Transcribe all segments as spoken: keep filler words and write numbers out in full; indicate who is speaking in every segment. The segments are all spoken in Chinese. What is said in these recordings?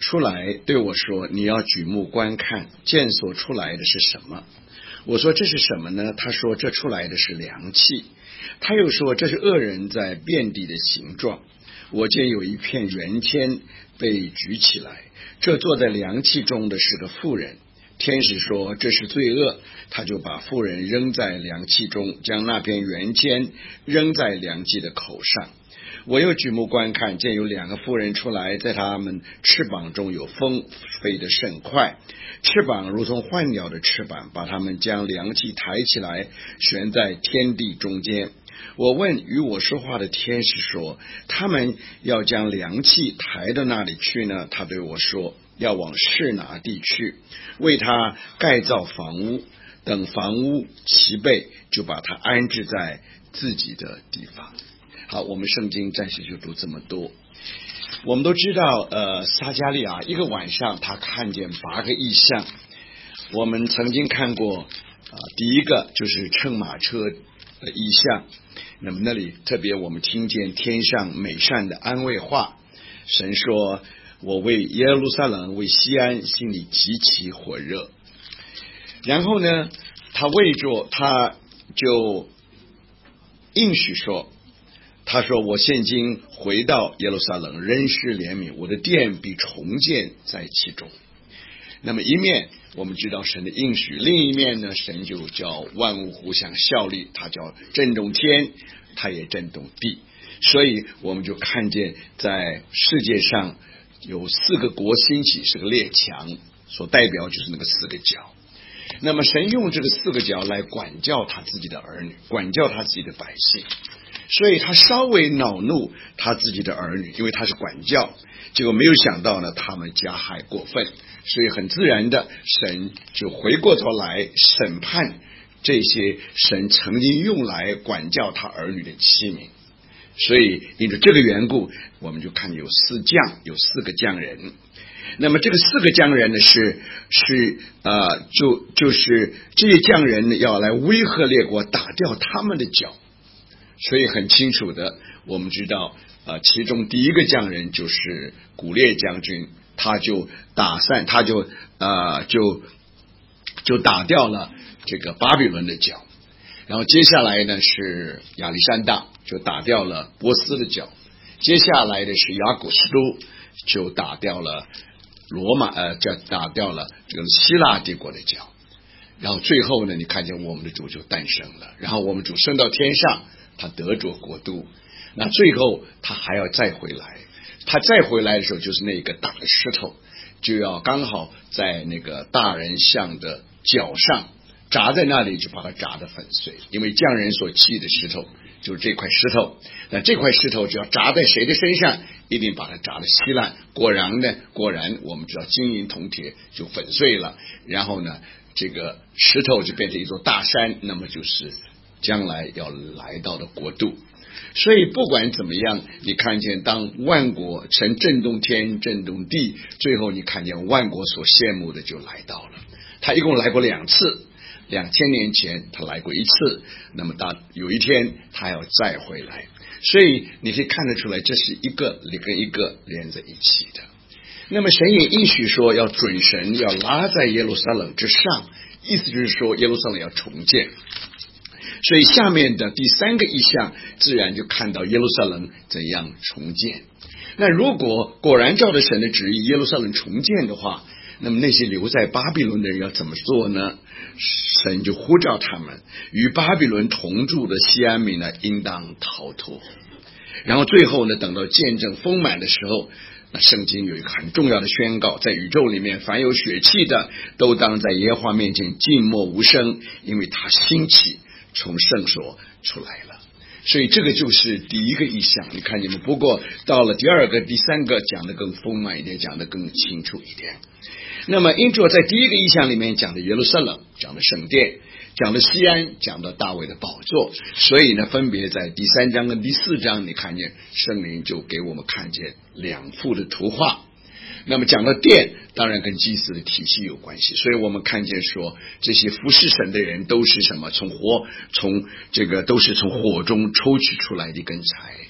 Speaker 1: 出来对我说，你要举目观看，见所出来的是什么？我说这是什么呢？他说这出来的是凉气。他又说这是恶人在遍地的形状。我见有一片圆天被举起来，这坐在凉气中的是个妇人。天使说这是罪恶，他就把妇人扔在凉气中，将那片圆天扔在凉气的口上。我又举目观看，见有两个妇人出来，在他们翅膀中有风，飞得甚快，翅膀如同幻鸟的翅膀，把他们将凉气抬起来，悬在天地中间。我问与我说话的天使说，他们要将凉气抬到哪里去呢？他对我说，要往示拿地去，为他盖造房屋，等房屋齐备，就把他安置在自己的地方。好，我们圣经暂时就读这么多。我们都知道呃，撒迦利亚一个晚上他看见八个异象。我们曾经看过、呃、第一个就是乘马车的异象，那么那里特别我们听见天上美善的安慰话，神说我为耶路撒冷为西安心里极其火热。然后呢他为着他就应许说，他说我现今回到耶路撒冷，仍是怜悯，我的殿必重建在其中。那么一面我们知道神的应许，另一面呢，神就叫万物互相效力，他叫震动天，他也震动地。所以我们就看见在世界上有四个国兴起，是个列强，所代表就是那个四个角。那么神用这个四个角来管教他自己的儿女，管教他自己的百姓。所以他稍微恼怒他自己的儿女，因为他是管教，结果没有想到呢，他们加害过分，所以很自然的，神就回过头来审判这些神曾经用来管教他儿女的器皿。所以因着这个缘故，我们就看有四将，有四个匠人。那么这个四个匠人呢，是是呃，就就是这些匠人呢，要来威吓列国，打掉他们的脚。所以很清楚的，我们知道呃，其中第一个匠人就是古列将军，他就打散，他就呃就就打掉了这个巴比伦的脚。然后接下来呢是亚历山大，就打掉了波斯的脚。接下来的是雅古斯都，就打掉了罗马呃，就打掉了这个希腊帝国的脚。然后最后呢，你看见我们的主就诞生了，然后我们主升到天上，他得着国度。那最后他还要再回来，他再回来的时候，就是那个大的石头就要刚好在那个大人像的脚上砸在那里，就把它砸得粉碎。因为匠人所砌的石头就是这块石头，那这块石头只要砸在谁的身上，一定把它砸得稀烂。果然呢，果然我们知道金银铜铁就粉碎了，然后呢这个石头就变成一座大山，那么就是将来要来到的国度。所以不管怎么样，你看见当万国曾震动天震动地，最后你看见万国所羡慕的就来到了。他一共来过两次，两千年前他来过一次，那么他有一天他要再回来。所以你可以看得出来，这是一个跟一个连在一起的。那么神也应许说要准神要拉在耶路撒冷之上，意思就是说耶路撒冷要重建。所以下面的第三个意象自然就看到耶路撒冷怎样重建。那如果果然照着神的旨意耶路撒冷重建的话，那么那些留在巴比伦的人要怎么做呢？神就呼召他们，与巴比伦同住的西安民呢应当逃脱。然后最后呢，等到见证丰满的时候，那圣经有一个很重要的宣告，在宇宙里面凡有血气的都当在耶和华面前静默无声，因为他兴起从圣所出来了。所以这个就是第一个意象，你看见吗？不过到了第二个第三个讲得更丰满一点，讲得更清楚一点。那么因着在第一个意象里面讲的耶路撒冷，讲的圣殿，讲的西安，讲的大卫的宝座，所以呢分别在第三章跟第四章，你看见圣灵就给我们看见两幅的图画。那么讲到殿，当然跟祭祀的体系有关系，所以我们看见说这些服侍神的人都是什么？从火从这个都是从火中抽取出来的一根柴，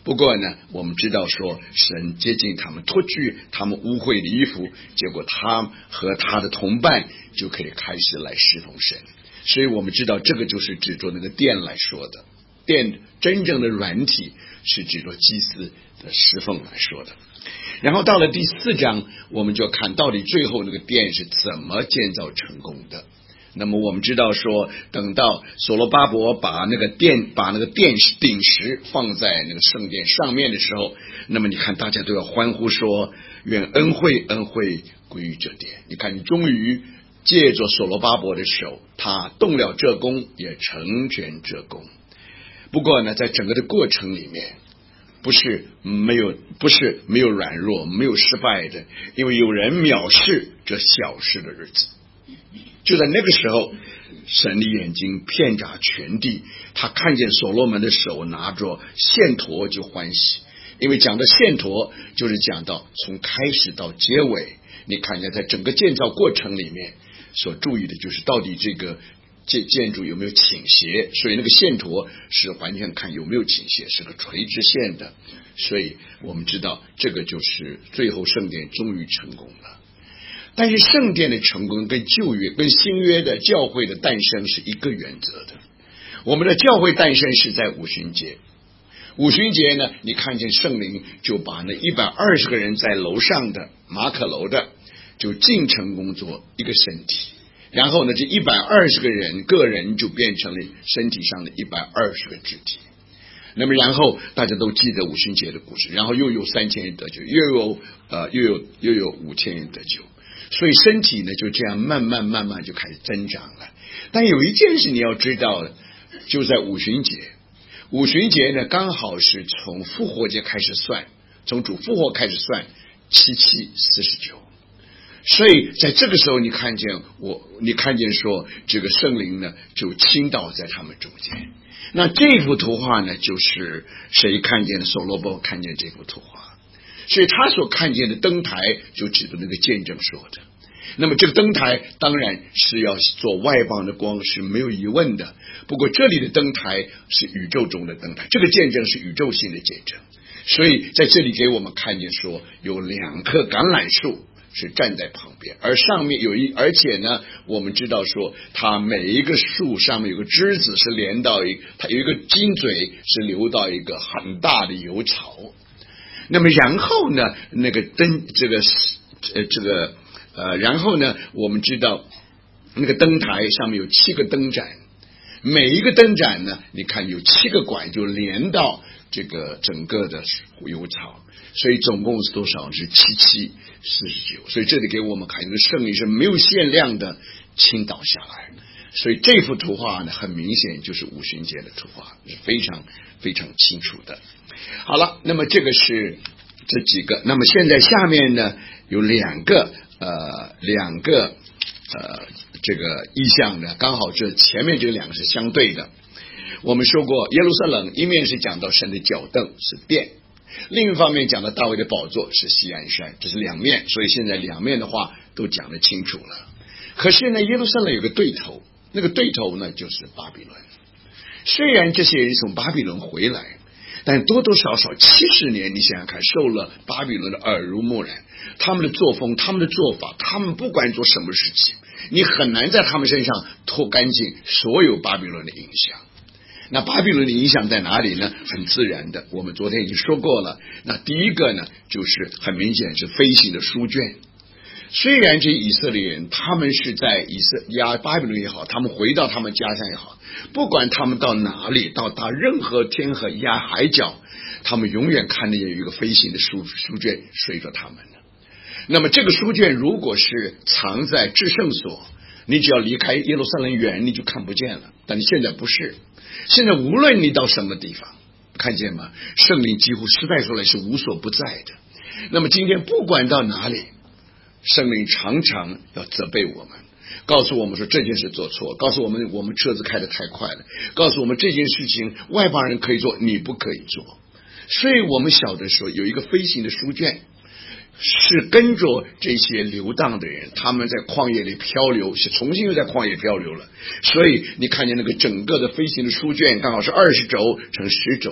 Speaker 1: 不过呢，我们知道说神接近他们，脱去他们污秽的衣服，结果他和他的同伴就可以开始来侍奉神。所以我们知道这个就是指着那个殿来说的，殿真正的软体是指着祭司的侍奉来说的。然后到了第四章，我们就看到底最后那个殿是怎么建造成功的。那么我们知道说，等到所罗巴伯把那个殿把那个殿顶石放在那个圣殿上面的时候，那么你看大家都要欢呼说，愿恩惠恩惠归于这殿。你看，你终于借着所罗巴伯的手，他动了这功，也成全这功。不过呢，在整个的过程里面，不是没有不是没有软弱，没有失败的，因为有人藐视这小事的日子。就在那个时候，神的眼睛遍察全地，他看见所罗门的手拿着线砣就欢喜。因为讲到线砣，就是讲到从开始到结尾，你看见在整个建造过程里面所注意的就是到底这个建建筑有没有倾斜，所以那个线砣是完全看有没有倾斜，是个垂直线的。所以我们知道这个就是最后圣殿终于成功了。但是圣殿的成功跟旧约跟新约的教会的诞生是一个原则的。我们的教会诞生是在五旬节，五旬节呢，你看见圣灵就把那一百二十个人在楼上的马可楼的就进城工作一个身体，然后呢这一百二十个人个人就变成了身体上的一百二十个肢体。那么然后大家都记得五旬节的故事，然后又有三千人得救，又有呃又有又有五千人得救。所以身体呢就这样慢慢慢慢就开始增长了。但有一件事你要知道的，就在五旬节，五旬节呢刚好是从复活节开始算，从主复活开始算七七四十九。所以在这个时候你看见我你看见说这个圣灵呢就倾倒在他们中间。那这幅图画呢就是谁看见的？所罗巴伯看见这幅图画，所以他所看见的灯台就指的那个见证说的。那么这个灯台当然是要做外邦的光，是没有疑问的。不过这里的灯台是宇宙中的灯台，这个见证是宇宙性的见证。所以在这里给我们看见说有两棵橄榄树是站在旁边，而上面有一，而且呢我们知道说它每一个树上面有个枝子是连到一，它有一个金嘴是流到一个很大的油槽。那么然后呢那个灯这个呃这个呃然后呢我们知道那个灯台上面有七个灯盏，每一个灯盏呢你看有七个管就连到这个整个的油槽，所以总共是多少？是七七四十九。所以这里给我们看这个圣灵是没有限量的倾倒下来。所以这幅图画呢很明显就是五旬节的图画，是非常非常清楚的。好了，那么这个是这几个，那么现在下面呢有两个呃两个呃这个意象呢，刚好这前面这两个是相对的。我们说过耶路撒冷一面是讲到神的脚凳是殿，另一方面讲到大卫的宝座是锡安山，这是两面，所以现在两面的话都讲得清楚了。可是呢耶路撒冷有个对头，那个对头呢就是巴比伦。虽然这些人从巴比伦回来，但多多少少七十年，你想想看，受了巴比伦的耳濡目染，他们的作风，他们的做法，他们不管做什么事情，你很难在他们身上脱干净所有巴比伦的影响。那巴比伦的影响在哪里呢？很自然的，我们昨天已经说过了。那第一个呢就是很明显是飞行的书卷。虽然这些以色列人他们是在以色亚巴比伦也好，他们回到他们家乡也好，不管他们到哪里，到达任何天和亚海角，他们永远看见有一个飞行的书书卷随着他们的。那么这个书卷如果是藏在至圣所，你只要离开耶路撒冷远你就看不见了。但你现在不是，现在无论你到什么地方，看见吗？圣灵几乎实在说来是无所不在的。那么今天不管到哪里，圣灵常常要责备我们，告诉我们说这件事做错，告诉我们我们车子开得太快了，告诉我们这件事情外邦人可以做，你不可以做。所以我们晓得说有一个飞行的书卷是跟着这些流荡的人，他们在旷野里漂流，是重新又在旷野漂流了。所以你看见那个整个的飞行的书卷刚好是二十轴乘十轴，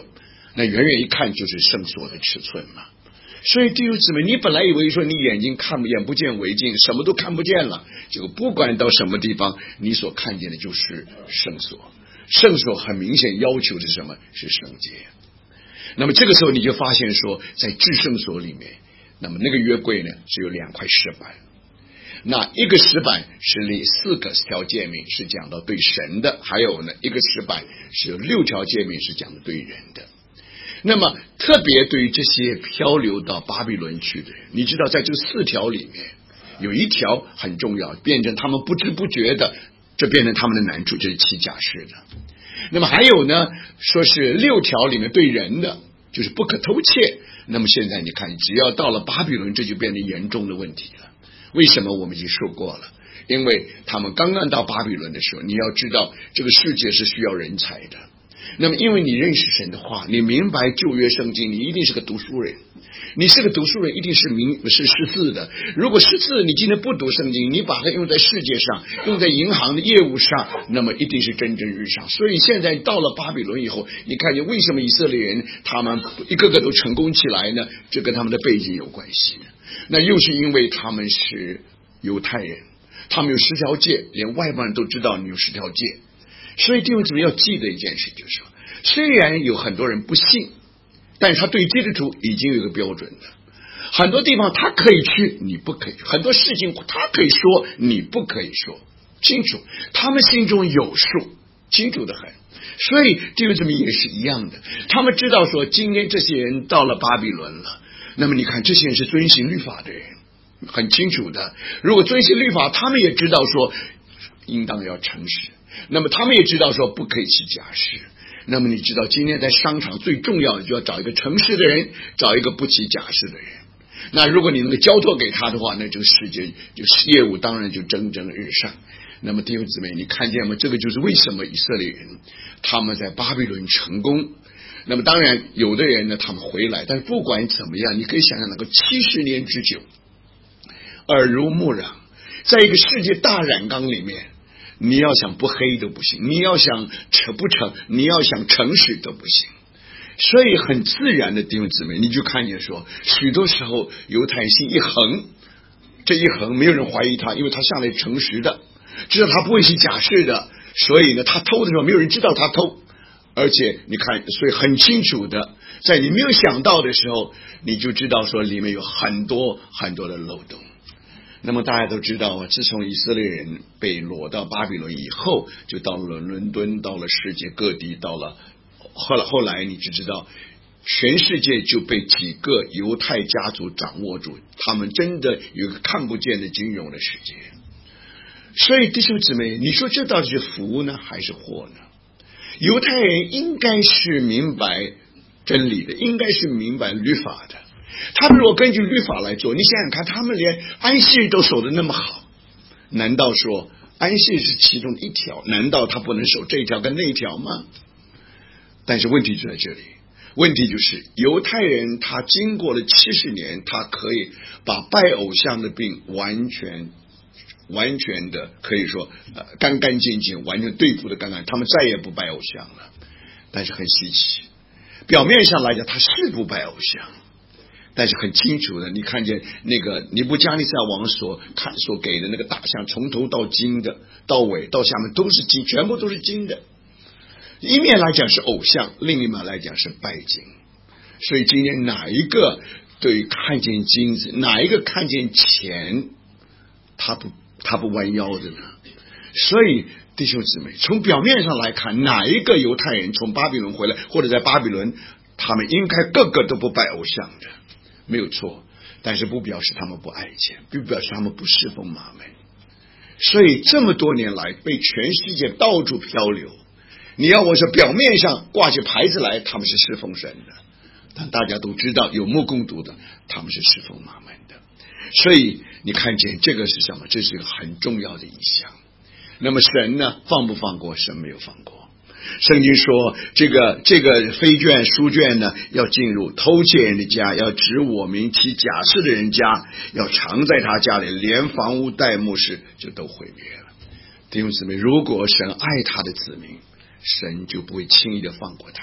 Speaker 1: 那远远一看就是圣所的尺寸嘛。所以弟兄姊妹，你本来以为说你眼睛看眼不见为净，什么都看不见了，就不管到什么地方，你所看见的就是圣所。圣所很明显要求的是什么？是圣洁。那么这个时候你就发现说，在至圣所里面，那么那个约柜呢是有两块石板，那一个石板是里四个条诫命是讲到对神的，还有呢一个石板是有六条诫命是讲的对人的。那么特别对于这些漂流到巴比伦去的人，你知道在这四条里面有一条很重要，变成他们不知不觉的，这变成他们的难处，就是起假誓的。那么还有呢，说是六条里面对人的就是不可偷窃。那么现在你看，只要到了巴比伦，这就变成严重的问题了。为什么？我们已经说过了，因为他们刚刚到巴比伦的时候，你要知道这个世界是需要人才的。那么因为你认识神的话，你明白旧约圣经，你一定是个读书人，你是个读书人一定是明是识字的。如果识字你今天不读圣经，你把它用在世界上，用在银行的业务上，那么一定是蒸蒸日上。所以现在到了巴比伦以后，你看见为什么以色列人他们一个个都成功起来呢？这跟他们的背景有关系。那又是因为他们是犹太人，他们有十条诫，连外邦人都知道你有十条诫。所以弟兄姊妹要记得一件事，就是说，虽然有很多人不信，但是他对基督徒已经有一个标准的。很多地方他可以去，你不可以；很多事情他可以说，你不可以说。清楚，他们心中有数，清楚的很。所以弟兄姊妹也是一样的，他们知道说，今天这些人到了巴比伦了，那么你看这些人是遵行律法的人，很清楚的。如果遵行律法，他们也知道说，应当要诚实。那么他们也知道说不可以起假誓。那么你知道今天在商场最重要的就要找一个诚实的人，找一个不起假誓的人。那如果你能够交托给他的话，那这个世界就业务当然就蒸蒸日上。那么弟兄姊妹，你看见吗？这个就是为什么以色列人他们在巴比伦成功。那么当然有的人呢他们回来，但是不管怎么样，你可以想象那个七十年之久耳濡目染，在一个世界大染缸里面，你要想不黑都不行，你要想成不成，你要想诚实都不行。所以很自然的弟兄姊妹，你就看见说，许多时候犹太心一横，这一横没有人怀疑他，因为他向来诚实的，知道他不会起假誓的，所以呢他偷的时候没有人知道他偷。而且你看，所以很清楚的，在你没有想到的时候，你就知道说里面有很多很多的漏洞。那么大家都知道啊，自从以色列人被掳到巴比伦以后，就到了伦敦，到了世界各地，到了后来后来你就知道，全世界就被几个犹太家族掌握住，他们真的有一个看不见的金融的世界。所以弟兄姊妹，你说这到底是福呢还是祸呢？犹太人应该是明白真理的，应该是明白律法的。他们如果根据律法来做，你想想看，他们连安息日都守得那么好，难道说安息日是其中的一条，难道他不能守这一条跟那一条吗？但是问题就在这里，问题就是犹太人他经过了七十年，他可以把拜偶像的病完全完全的可以说呃干干净净，完全对付的干干，他们再也不拜偶像了。但是很稀奇，表面上来讲他是不拜偶像，但是很清楚的，你看见那个尼布加尼撒王所看所给的那个大象，从头到金的，到尾到下面都是金，全部都是金的。一面来讲是偶像，另一面来讲是拜金。所以今天哪一个对看见金子，哪一个看见钱，他不他不弯腰的呢？所以弟兄姊妹，从表面上来看，哪一个犹太人从巴比伦回来，或者在巴比伦，他们应该个个都不拜偶像的，没有错。但是不表示他们不爱钱，不表示他们不侍奉马门。所以这么多年来被全世界到处漂流，你要我说表面上挂起牌子来他们是侍奉神的，但大家都知道有目共睹的，他们是侍奉马门的。所以你看见这个是什么？这是一个很重要的意象。那么神呢，放不放过？神没有放过。圣经说这个这个飞卷书卷呢，要进入偷窃人的家，要指我名起假誓的人家，要藏在他家里，连房屋带墓室就都毁灭了。弟兄姊妹，如果神爱他的子民，神就不会轻易的放过他们。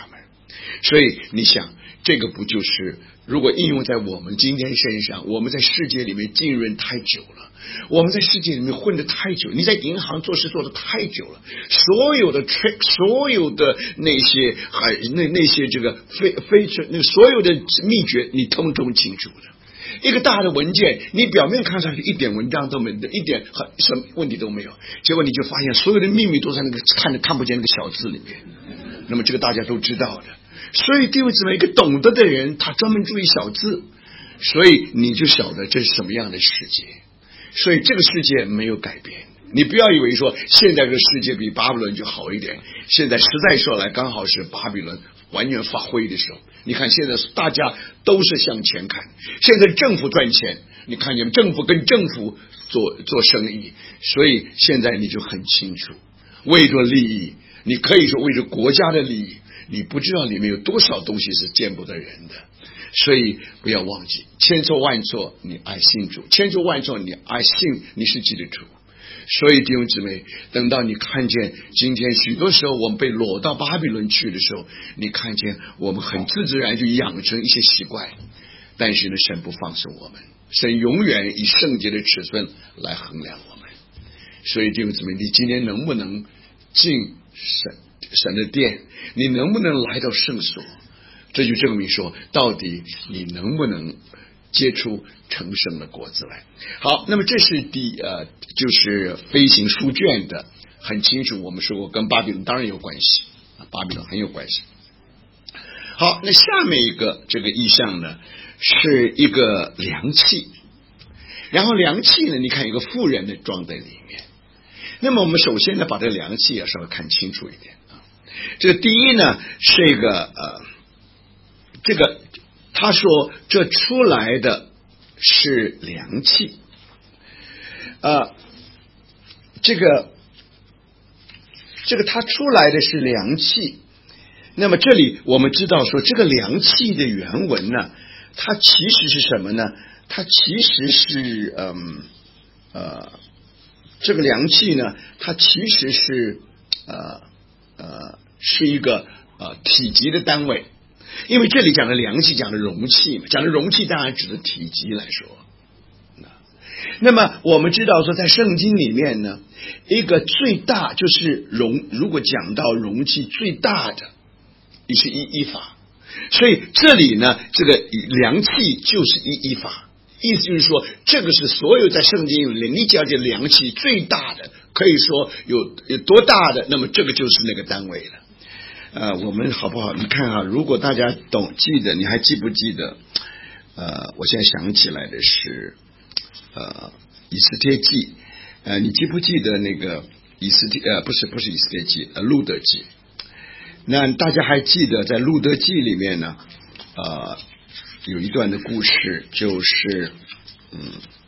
Speaker 1: 所以你想，这个不就是如果应用在我们今天身上，我们在世界里面浸润太久了，我们在世界里面混得太久，你在银行做事做得太久了，所有的 trick， 所有的那些还那那些这个非非那所有的秘诀，你通通清楚的。一个大的文件，你表面看上去一点文章都没有，一点什么问题都没有，结果你就发现所有的秘密都在那个看着看不见那个小字里面。那么这个大家都知道的。所以弟兄姊妹，一个懂得的人，他专门注意小字，所以你就晓得这是什么样的世界。所以这个世界没有改变，你不要以为说现在这个世界比巴比伦就好一点，现在实在说来刚好是巴比伦完全发挥的时候。你看现在大家都是向前看，现在政府赚钱，你看见政府跟政府做做生意，所以现在你就很清楚，为着利益，你可以说为着国家的利益，你不知道里面有多少东西是见不得人的。所以不要忘记，千错万错你爱信主，千错万错你爱信你是基督徒。所以弟兄姊妹，等到你看见今天许多时候我们被掳到巴比伦去的时候，你看见我们很自自然就养成一些习惯，但是呢，神不放手我们，神永远以圣洁的尺寸来衡量我们。所以弟兄姊妹，你今天能不能进神神的殿，你能不能来到圣所，这就证明说到底你能不能结出成圣的果子来。好，那么这是第呃，就是飞行书卷的，很清楚我们说过跟巴比伦当然有关系，巴比伦很有关系。好，那下面一个这个意象呢，是一个量器，然后量器呢，你看一个妇人的装在里面。那么我们首先呢，把这个量器要稍微看清楚一点啊。这个第一呢，是一个呃，这个他说这出来的是量器，呃，这个这个他出来的是量器。那么这里我们知道说，这个量器的原文呢，它其实是什么呢？它其实是嗯呃，这个量器呢，它其实是呃呃是一个呃体积的单位。因为这里讲的量器讲的容器嘛，讲的容器当然指的体积来说。那么我们知道说，在圣经里面呢，一个最大就是容，如果讲到容器最大的也是一一法，所以这里呢，这个量器就是一一法，意思就是说，这个是所有在圣经里你讲的量器最大的，可以说有有多大的，那么这个就是那个单位了。呃，我们好不好？你看啊，如果大家懂记得，你还记不记得？呃，我现在想起来的是，呃，以斯帖记，呃，你记不记得那个以斯帖？呃，不是，不是以斯帖记，呃，路德记。那大家还记得在路德记里面呢，呃，有一段的故事，就是，嗯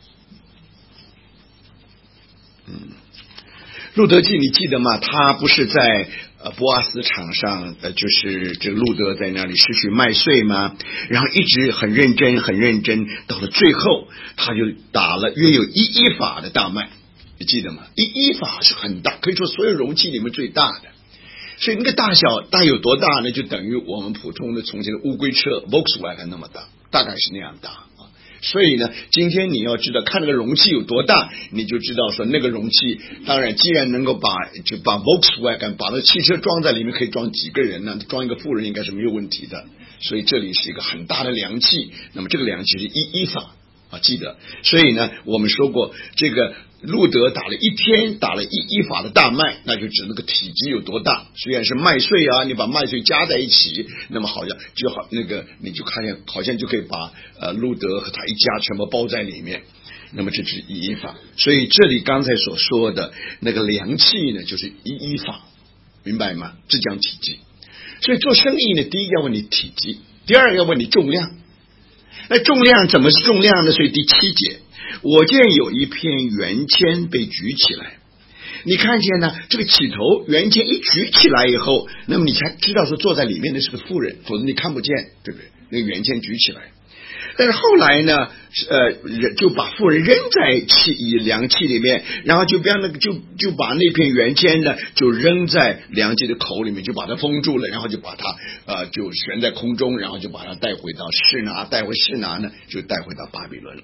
Speaker 1: 嗯，路德记你记得吗？他不是在呃，波阿斯场上，呃，就是这个路德在那里失去麦穗嘛，然后一直很认真，很认真，到了最后，他就打了约有一一法的大麦，你记得吗？一一法是很大，可以说所有容器里面最大的，所以那个大小大有多大呢？就等于我们普通的从前的乌龟车 Volkswagen 那么大，大概是那样大。所以呢，今天你要知道看那个容器有多大，你就知道说那个容器，当然既然能够把就把 Volkswagen 把那汽车装在里面，可以装几个人呢？装一个妇人应该是没有问题的。所以这里是一个很大的量器，那么这个量器是一一法啊，记得。所以呢，我们说过这个路德打了一天打了一一法的大麦，那就指那个体积有多大。虽然是麦穗啊，你把麦穗加在一起，那么好像就好那个你就看见好像就可以把呃路德和他一家全部包在里面。那么这是一一法，所以这里刚才所说的那个量器呢，就是一一法，明白吗？这讲体积。所以做生意呢，第一要问你体积，第二要问你重量。那重量怎么是重量呢？所以第七节，我见有一片圆签被举起来，你看见呢？这个起头圆签一举起来以后，那么你才知道说坐在里面的是个妇人，否则你看不见，对不对？那个圆签举起来， 但是后来呢，呃，就把妇人扔在气以凉气里面，然后就把那个就就把那片圆签呢，就扔在凉气的口里面，就把它封住了，然后就把它呃就悬在空中，然后就把它带回到示拿，带回示拿呢，就带回到巴比伦了。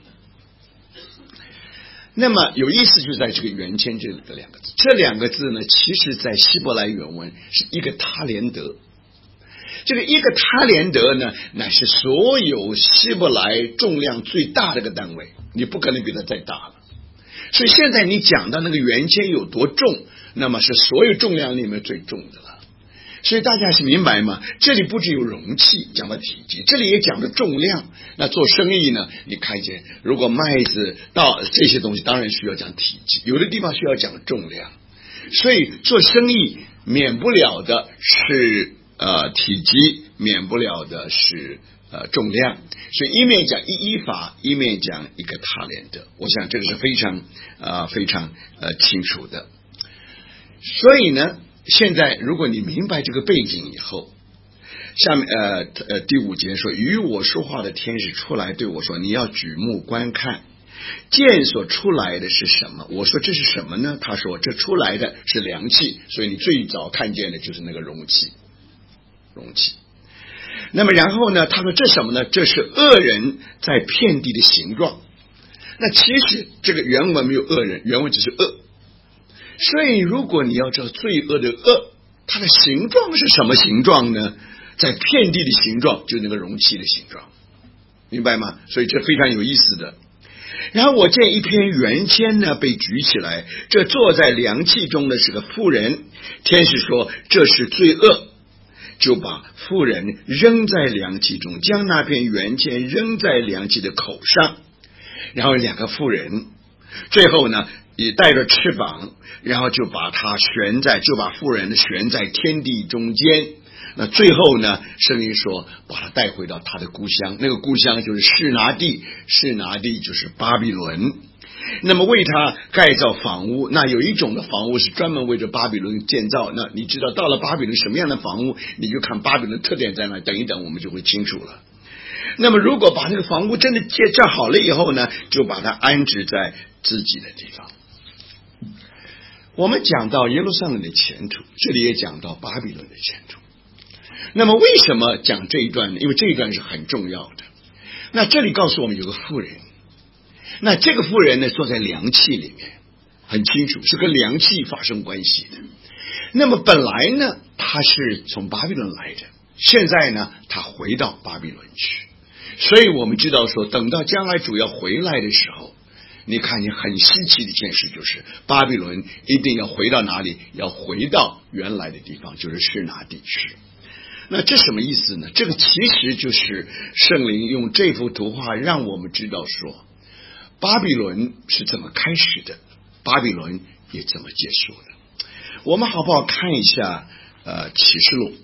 Speaker 1: 那么有意思就在这个圆签这个两个字，这两个字呢，其实在希伯来原文是一个他连德。这个一个他连德呢，乃是所有希伯来重量最大的一个单位，你不可能比它再大了。所以现在你讲到那个圆签有多重，那么是所有重量里面最重的了。所以大家是明白吗？这里不只有容器讲到体积，这里也讲的重量。那做生意呢，你看见如果麦子到这些东西当然需要讲体积，有的地方需要讲重量。所以做生意免不了的是呃体积，免不了的是呃重量。所以一面讲一依法，一面讲一个他连德，我想这个是非常呃非常呃清楚的。所以呢，现在如果你明白这个背景以后，下面呃呃第五节说，与我说话的天使出来对我说，你要举目观看，见所出来的是什么？我说这是什么呢？他说这出来的是凉气，所以你最早看见的就是那个容器，容器。那么然后呢，他说这什么呢？这是恶人在遍地的形状。那其实这个原文没有恶人，原文只是恶。所以如果你要知道罪恶的恶，它的形状是什么形状呢？在遍地的形状就是那个容器的形状，明白吗？所以这非常有意思的。然后我见一篇圆签呢被举起来，这坐在凉气中的是个妇人，天使说这是罪恶，就把妇人扔在凉气中，将那片圆签扔在凉气的口上。然后两个妇人最后呢也带着翅膀，然后就把它悬在，就把妇人悬在天地中间。那最后呢，圣经说把他带回到他的故乡，那个故乡就是示拿地，示拿地就是巴比伦。那么为他盖造房屋，那有一种的房屋是专门为着巴比伦建造，那你知道到了巴比伦什么样的房屋，你就看巴比伦特点在哪，等一等我们就会清楚了。那么如果把那个房屋真的建造好了以后呢，就把它安置在自己的地方。我们讲到耶路撒冷的前途，这里也讲到巴比伦的前途。那么为什么讲这一段呢？因为这一段是很重要的。那这里告诉我们有个妇人，那这个妇人呢坐在凉气里面，很清楚是跟凉气发生关系的。那么本来呢她是从巴比伦来的，现在呢她回到巴比伦去，所以我们知道说等到将来主要回来的时候，你看见很稀奇的一件事，就是巴比伦一定要回到哪里？要回到原来的地方，就是示拿地区。那这什么意思呢？这个其实就是圣灵用这幅图画让我们知道说，巴比伦是怎么开始的，巴比伦也怎么结束的。我们好不好看一下呃启示录，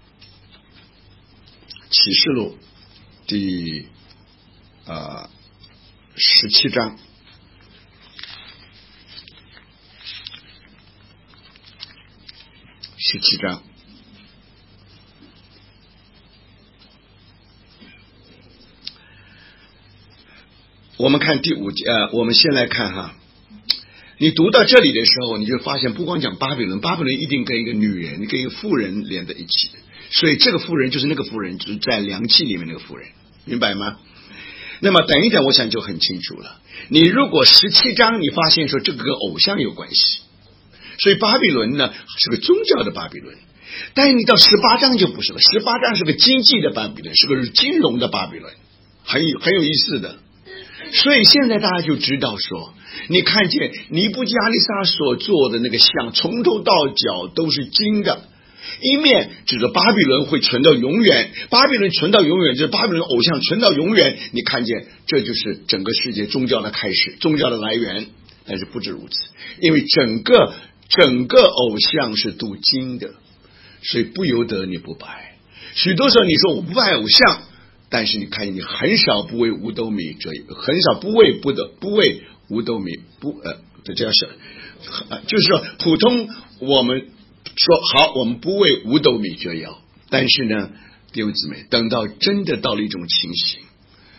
Speaker 1: 启示录第呃十七章。十七章，我们看第五节，呃，我们先来看哈。你读到这里的时候，你就发现不光讲巴比伦，巴比伦一定跟一个女人、跟一个妇人连在一起的，所以这个妇人就是那个妇人，就是在凉气里面那个妇人，明白吗？那么等一等，我想就很清楚了。你如果十七章你发现说这个跟偶像有关系，所以巴比伦呢是个宗教的巴比伦。但是你到十八章就不是了，十八章是个经济的巴比伦，是个金融的巴比伦，很有很有意思的。所以现在大家就知道说，你看见尼布加利撒所做的那个像，从头到脚都是金的，一面指着巴比伦会存到永远，巴比伦存到永远就是巴比伦偶像存到永远，你看见这就是整个世界宗教的开始，宗教的来源。但是不止如此，因为整个整个偶像是镀金的，所以不由得你不拜。许多时候你说我不拜偶像，但是你看你很少不为五斗米折腰，很少不为不得不为五斗米不呃这叫是呃就是说普通我们说好我们不为五斗米折腰，但是呢弟兄姊妹，等到真的到了一种情形，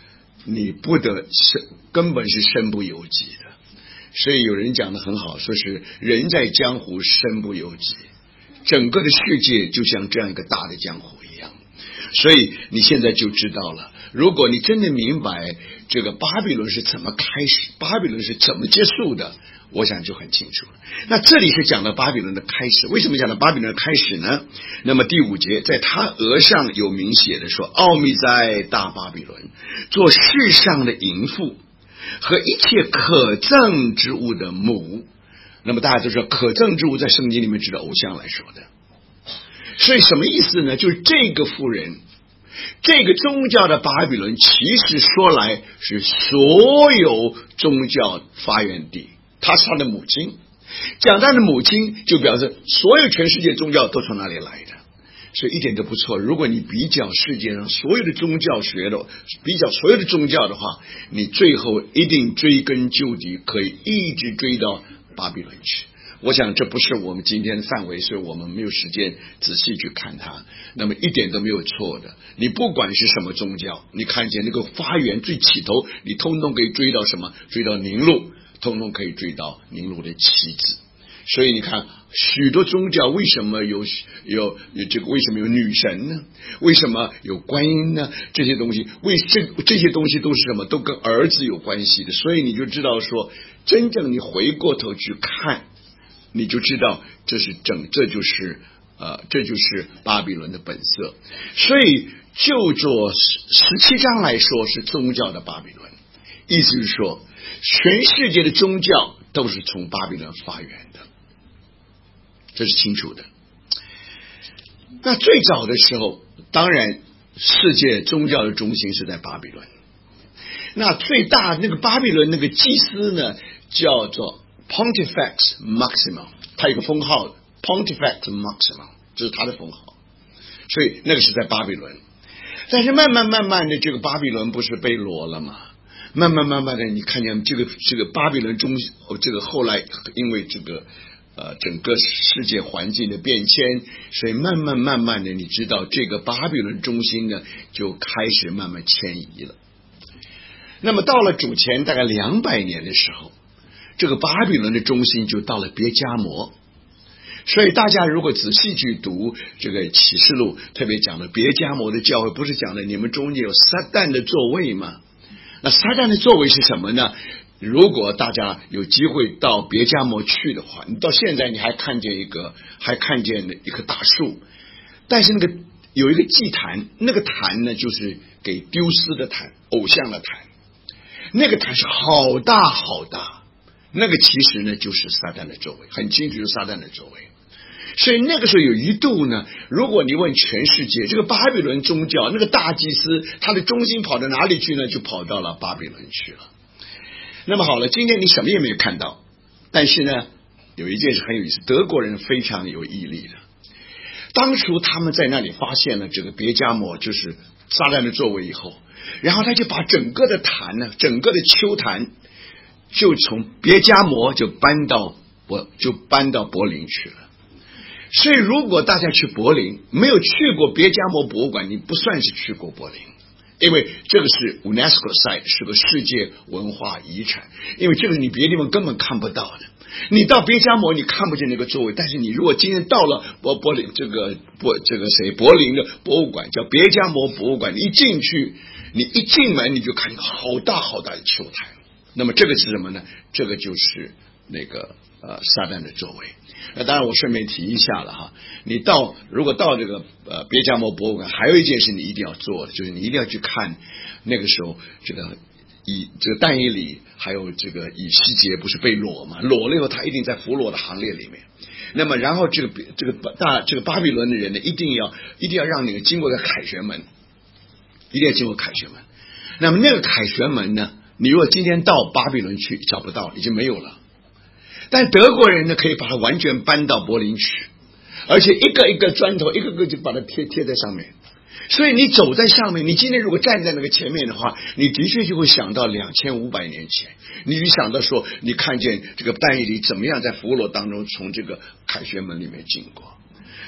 Speaker 1: 你不得是根本是身不由己的。所以有人讲得很好，说是人在江湖身不由己，整个的世界就像这样一个大的江湖一样。所以你现在就知道了，如果你真的明白这个巴比伦是怎么开始，巴比伦是怎么结束的，我想就很清楚了。那这里是讲到巴比伦的开始，为什么讲到巴比伦的开始呢？那么第五节，在他额上有明写的说，奥秘在大巴比伦，做世上的淫妇和一切可憎之物的母。那么大家都说可憎之物在圣经里面指的偶像来说的，所以什么意思呢？就是这个妇人，这个宗教的巴比伦，其实说来是所有宗教发源地，她是她的母亲。讲她的母亲，就表示所有全世界宗教都从哪里来的，所以一点都不错。如果你比较世界上所有的宗教学的，比较所有的宗教的话，你最后一定追根究底，可以一直追到巴比伦去。我想这不是我们今天的范围，所以我们没有时间仔细去看它。那么一点都没有错的，你不管是什么宗教，你看见那个发源最起头，你通通可以追到什么？追到宁禄，通通可以追到宁禄的妻子。所以你看，许多宗教为什么有有有这个？为什么有女神呢？为什么有观音呢？这些东西，为这这些东西都是什么？都跟儿子有关系的。所以你就知道说，真正你回过头去看，你就知道这是整，这就是呃，这就是巴比伦的本色。所以就做十七章来说，是宗教的巴比伦，意思是说，全世界的宗教都是从巴比伦发源的。这是清楚的。那最早的时候，当然世界宗教的中心是在巴比伦。那最大那个巴比伦那个祭司呢，叫做 Pontifex Maximus， 他有个封号 Pontifex Maximus， 这是他的封号。所以那个是在巴比伦。但是慢慢慢慢的，这个巴比伦不是被掳了吗？慢慢慢慢的，你看见这个这个巴比伦中，这个后来因为这个呃，整个世界环境的变迁，所以慢慢慢慢的，你知道这个巴比伦中心呢，就开始慢慢迁移了。那么到了主前大概两百年的时候，这个巴比伦的中心就到了别迦摩。所以大家如果仔细去读这个启示录，特别讲的别迦摩的教会，不是讲的你们中间有撒旦的座位吗？那撒旦的座位是什么呢？如果大家有机会到别迦摩去的话，你到现在你还看见一个，还看见一棵大树，但是那个有一个祭坛，那个坛呢就是给丢失的坛，偶像的坛，那个坛是好大好大，那个其实呢就是撒旦的座位，很清楚是撒旦的座位。所以那个时候有一度呢，如果你问全世界这个巴比伦宗教那个大祭司他的中心跑到哪里去呢？就跑到了巴比伦去了。那么好了，今天你什么也没有看到，但是呢有一件事很有意思，德国人非常有毅力的。当初他们在那里发现了这个别迦摩就是撒旦的座位以后，然后他就把整个的坛呢，整个的丘坛就从别迦摩就搬到柏就搬到柏林去了。所以如果大家去柏林没有去过别迦摩博物馆，你不算是去过柏林，因为这个是 UNESCO site， 是个世界文化遗产，因为这个你别的地方根本看不到的。你到别迦摩你看不见那个座位，但是你如果今天到了柏柏林这个柏这个谁柏林的博物馆叫别迦摩博物馆，你一进去，你一进门你就看见好大好大的球台。那么这个是什么呢？这个就是那个呃撒旦的座位。那当然我顺便提一下了哈，你到如果到这个呃别迦摩博物馆，还有一件事你一定要做的，就是你一定要去看那个时候这个以这个但以理还有这个以西结不是被掳嘛，掳了以后他一定在俘虏的行列里面。那么然后这个这个大这个巴比伦的人呢，一定要一定要让你经过个凯旋门，一定要经过凯旋门。那么那个凯旋门呢，你如果今天到巴比伦去找不到，已经没有了。但德国人呢，可以把它完全搬到柏林去，而且一个一个砖头，一个个就把它贴贴在上面。所以你走在上面，你今天如果站在那个前面的话，你的确就会想到两千五百年前，你就想到说，你看见这个但以理怎么样在俘虏当中从这个凯旋门里面经过。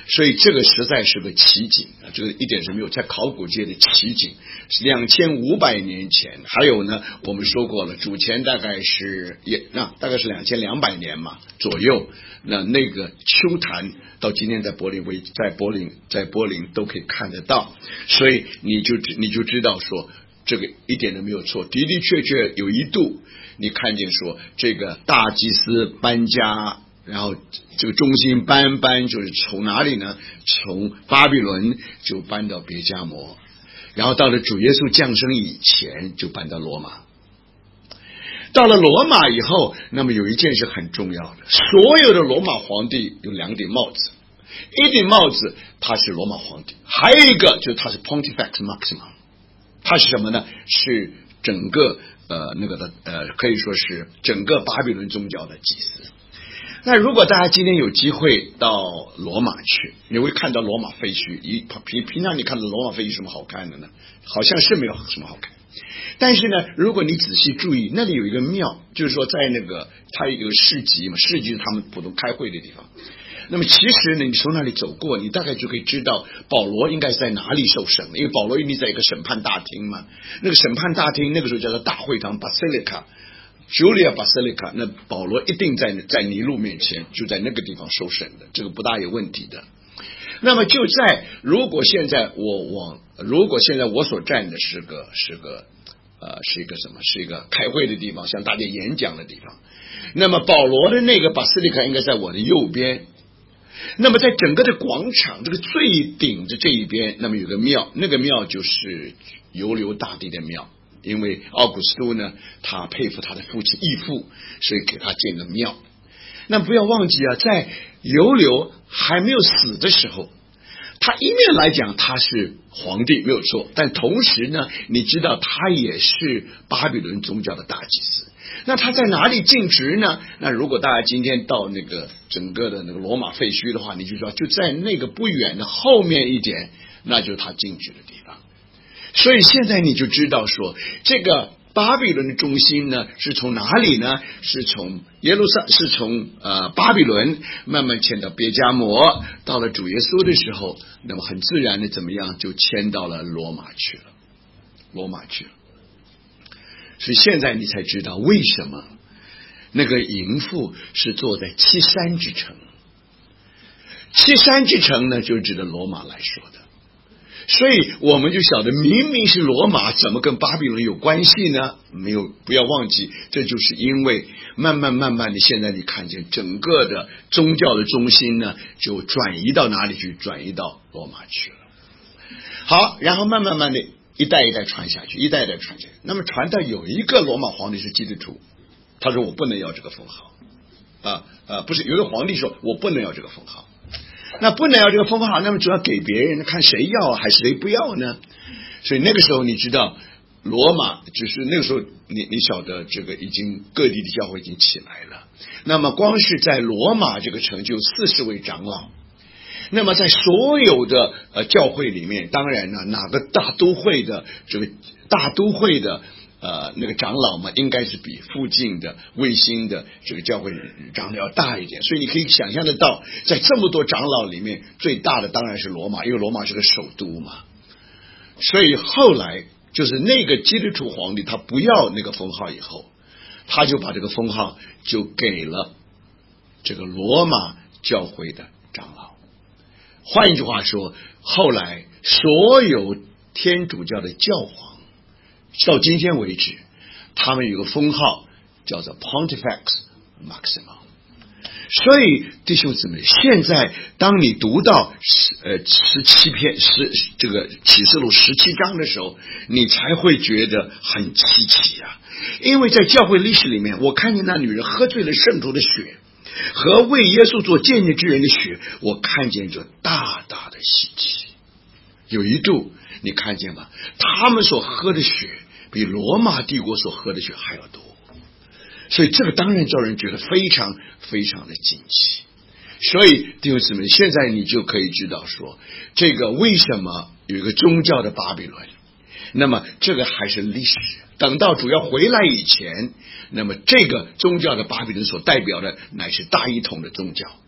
Speaker 1: 所以这个实在是个奇景啊，这个一点是没有在考古界的奇景。两千五百年前，还有呢，我们说过了，主前大概是也那大概是两千两百年嘛左右。那那个丘坛到今天在柏林为在柏林在柏林都可以看得到，所以你就你就知道说这个一点都没有错，的的确确有一度你看见说这个大祭司搬家。然后这个中心搬搬就是从哪里呢？从巴比伦就搬到别迦摩，然后到了主耶稣降生以前就搬到罗马。到了罗马以后，那么有一件事很重要的，所有的罗马皇帝有两顶帽子，一顶帽子他是罗马皇帝，还有一个就是他是 Pontifex Maximus， 他是什么呢？是整个呃那个的呃可以说是整个巴比伦宗教的祭司。那如果大家今天有机会到罗马去，你会看到罗马废墟。一平平常你看到罗马废墟有什么好看的呢？好像是没有什么好看。但是呢，如果你仔细注意，那里有一个庙，就是说在那个它有个市集嘛，市集是他们普通开会的地方。那么其实呢，你从那里走过，你大概就可以知道保罗应该是在哪里受审，因为保罗一定在一个审判大厅嘛。那个审判大厅那个时候叫做大会堂 Basilica。Julia Basilica， 那保罗一定在在尼禄面前，就在那个地方受审的，这个不大有问题的。那么就在如果现在我往如果现在我所站的是个是个呃是一个什么是一个开会的地方，向大家演讲的地方，那么保罗的那个 Basilica 应该在我的右边。那么在整个的广场这个最顶的这一边，那么有个庙，那个庙就是犹流大帝的庙。因为奥古斯都呢，他佩服他的父亲义父，所以给他建个庙。那不要忘记啊，在犹流还没有死的时候，他一面来讲他是皇帝没有错，但同时呢，你知道他也是巴比伦宗教的大祭司。那他在哪里尽职呢？那如果大家今天到那个整个的那个罗马废墟的话，你就知道就在那个不远的后面一点，那就是他尽职的地方。所以现在你就知道说，这个巴比伦的中心呢是从哪里呢？是从耶路撒，是从呃巴比伦慢慢迁到别迦摩，到了主耶稣的时候，那么很自然的怎么样就迁到了罗马去了，罗马去了。所以现在你才知道为什么那个淫妇是坐在七山之城，七山之城呢，就指的罗马来说的。所以我们就晓得，明明是罗马，怎么跟巴比伦有关系呢？没有，不要忘记，这就是因为慢慢慢慢的，现在你看见整个的宗教的中心呢，就转移到哪里去？转移到罗马去了。好，然后慢慢慢的，一代一代传下去，一代一代传下去。那么传到有一个罗马皇帝是基督徒，他说我不能要这个封号啊啊，不是有一个皇帝说我不能要这个封号。那不能要这个封号，那么主要给别人，看谁要还是谁不要呢？所以那个时候你知道，罗马就是那个时候你你晓得这个已经各地的教会已经起来了。那么光是在罗马这个城就有四十位长老。那么在所有的呃教会里面，当然呢，哪个大都会的这个大都会的。呃，那个长老嘛，应该是比附近的卫星的这个教会长得要大一点，所以你可以想象得到，在这么多长老里面，最大的当然是罗马，因为罗马是个首都嘛。所以后来就是那个基督徒皇帝，他不要那个封号以后，他就把这个封号就给了这个罗马教会的长老。换一句话说，后来所有天主教的教皇。到今天为止，他们有个封号叫做 Pontifex Maximus。所以弟兄姊妹，现在当你读到呃十七篇十这个启示录十七章的时候，你才会觉得很稀奇啊！因为在教会历史里面，我看见那女人喝醉了圣徒的血和为耶稣做见证之人的血，我看见就大大的稀奇。有一度你看见吗？他们所喝的血比罗马帝国所喝的血还要多，所以这个当然叫人觉得非常非常的惊奇。所以弟兄姊妹，现在你就可以知道说，这个为什么有一个宗教的巴比伦，那么这个还是历史。等到主要回来以前，那么这个宗教的巴比伦所代表的乃是大一统的宗教。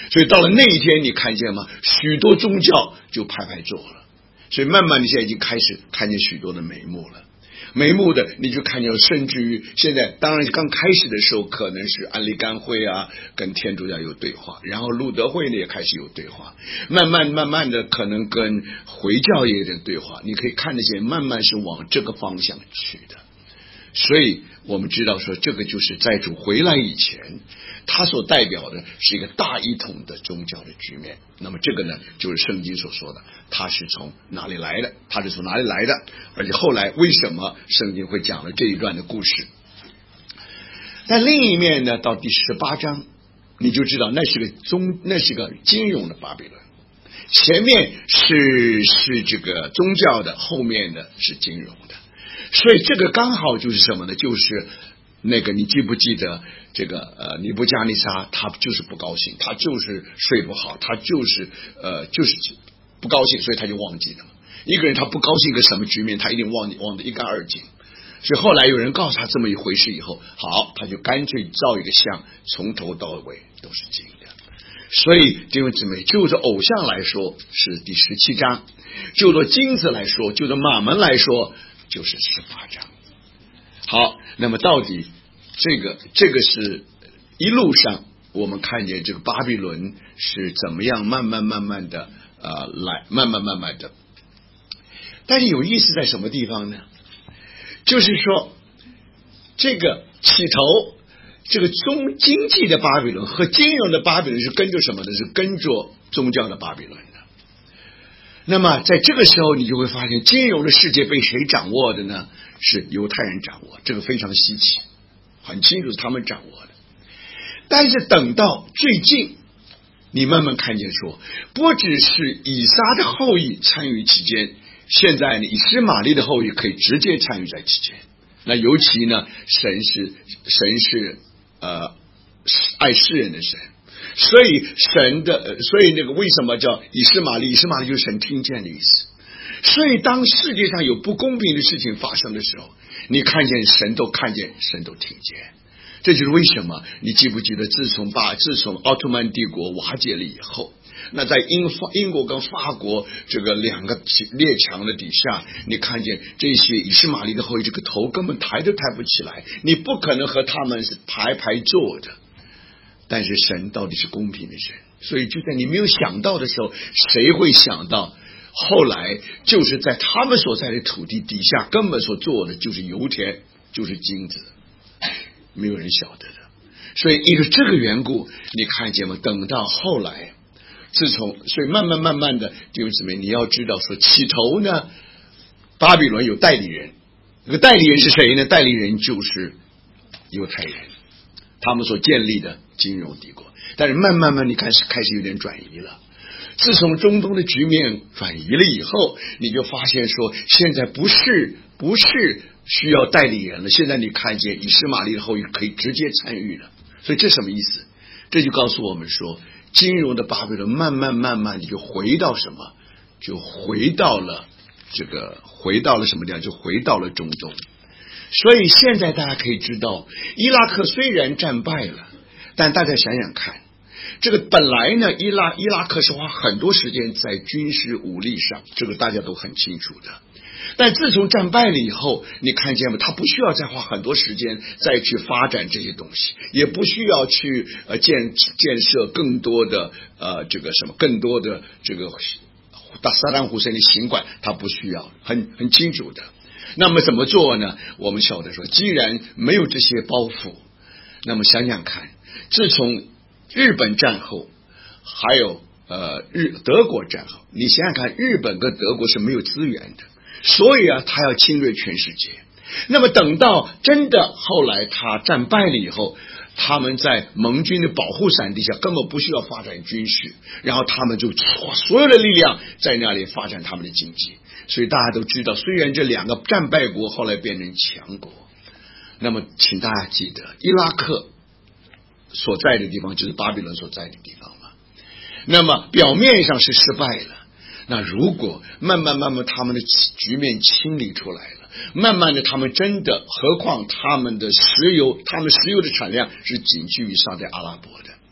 Speaker 1: 所以到了那一天，你看见吗？许多宗教就拍拍坐了。所以慢慢你现在已经开始看见许多的眉目了。眉目的你就看见，甚至于现在当然刚开始的时候可能是安利甘会啊跟天主教有对话，然后路德会呢也开始有对话，慢慢慢慢的可能跟回教也有点对话，你可以看那些慢慢是往这个方向去的。所以我们知道说，这个就是在主回来以前，他所代表的是一个大一统的宗教的局面。那么这个呢，就是圣经所说的，他是从哪里来的，他是从哪里来的，而且后来为什么圣经会讲了这一段的故事。但另一面呢，到第十八章，你就知道那是个宗，那是个金融的巴比伦。前面是是这个宗教的，后面的是金融的。所以这个刚好就是什么呢？就是那个你记不记得这个呃尼布加尼撒，他就是不高兴，他就是睡不好，他就是呃就是不高兴，所以他就忘记了。一个人他不高兴个什么局面，他一定忘忘得一干二净。所以后来有人告诉他这么一回事以后，好，他就干脆造一个像，从头到尾都是金的。所以弟兄姊妹，就着偶像来说是第十七章，就着金子来说，就着马门来说就是十八章。好，那么到底这个这个是一路上我们看见这个巴比伦是怎么样慢慢慢慢的呃来慢慢慢慢的，但是有意思在什么地方呢？就是说这个起头这个宗经济的巴比伦和金融的巴比伦是跟着什么呢？是跟着宗教的巴比伦的。那么在这个时候你就会发现，金融的世界被谁掌握的呢？是犹太人掌握，这个非常稀奇，很清楚是他们掌握的。但是等到最近你慢慢看见说，不只是以撒的后裔参与其间，现在呢以斯玛利的后裔可以直接参与在其间。那尤其呢神是神是呃爱世人的神，所以神的所以那个为什么叫以斯玛利？以斯玛利就是神听见的意思。所以当世界上有不公平的事情发生的时候，你看见神都看见，神都听见。这就是为什么你记不记得自从把自从奥特曼帝国瓦解了以后，那在英法英国跟法国这个两个列强的底下，你看见这些以斯玛利的后裔这个头根本抬都抬不起来，你不可能和他们是排排坐的。但是神到底是公平的神，所以就在你没有想到的时候，谁会想到后来就是在他们所在的土地底下根本所做的就是油田，就是金子，没有人晓得的。所以因为这个缘故，你看见吗？等到后来自从所以慢慢慢慢的弟兄姊妹，你要知道说起头呢巴比伦有代理人，这个代理人是谁呢？代理人就是犹太人，他们所建立的金融帝国。但是慢慢慢你开始开始有点转移了。自从中东的局面转移了以后，你就发现说现在不是不是需要代理人了，现在你看见以斯玛利的后裔可以直接参与了。所以这什么意思？这就告诉我们说，金融的巴比伦慢慢慢慢的就回到什么？就回到了这个回到了什么地方？就回到了中东。所以现在大家可以知道，伊拉克虽然战败了，但大家想想看，这个本来呢，伊拉伊拉克是花很多时间在军事武力上，这个大家都很清楚的。但自从战败了以后，你看见吗？他不需要再花很多时间再去发展这些东西，也不需要去呃建建设更多的呃这个什么更多的这个大萨达姆胡塞的行馆，他不需要，很很清楚的。那么怎么做呢？我们晓得说，既然没有这些包袱，那么想想看，自从日本战后，还有呃日德国战后，你想想看，日本跟德国是没有资源的，所以啊，他要侵略全世界。那么等到真的后来他战败了以后，他们在盟军的保护伞底下根本不需要发展军事，然后他们就花所有的力量在那里发展他们的经济。所以大家都知道，虽然这两个战败国后来变成强国，那么请大家记得，伊拉克所在的地方就是巴比伦所在的地方嘛。那么表面上是失败了，那如果慢慢慢慢他们的局面清理出来了，慢慢的他们真的，何况他们的石油，他们石油的产量是仅居于沙特阿拉伯的。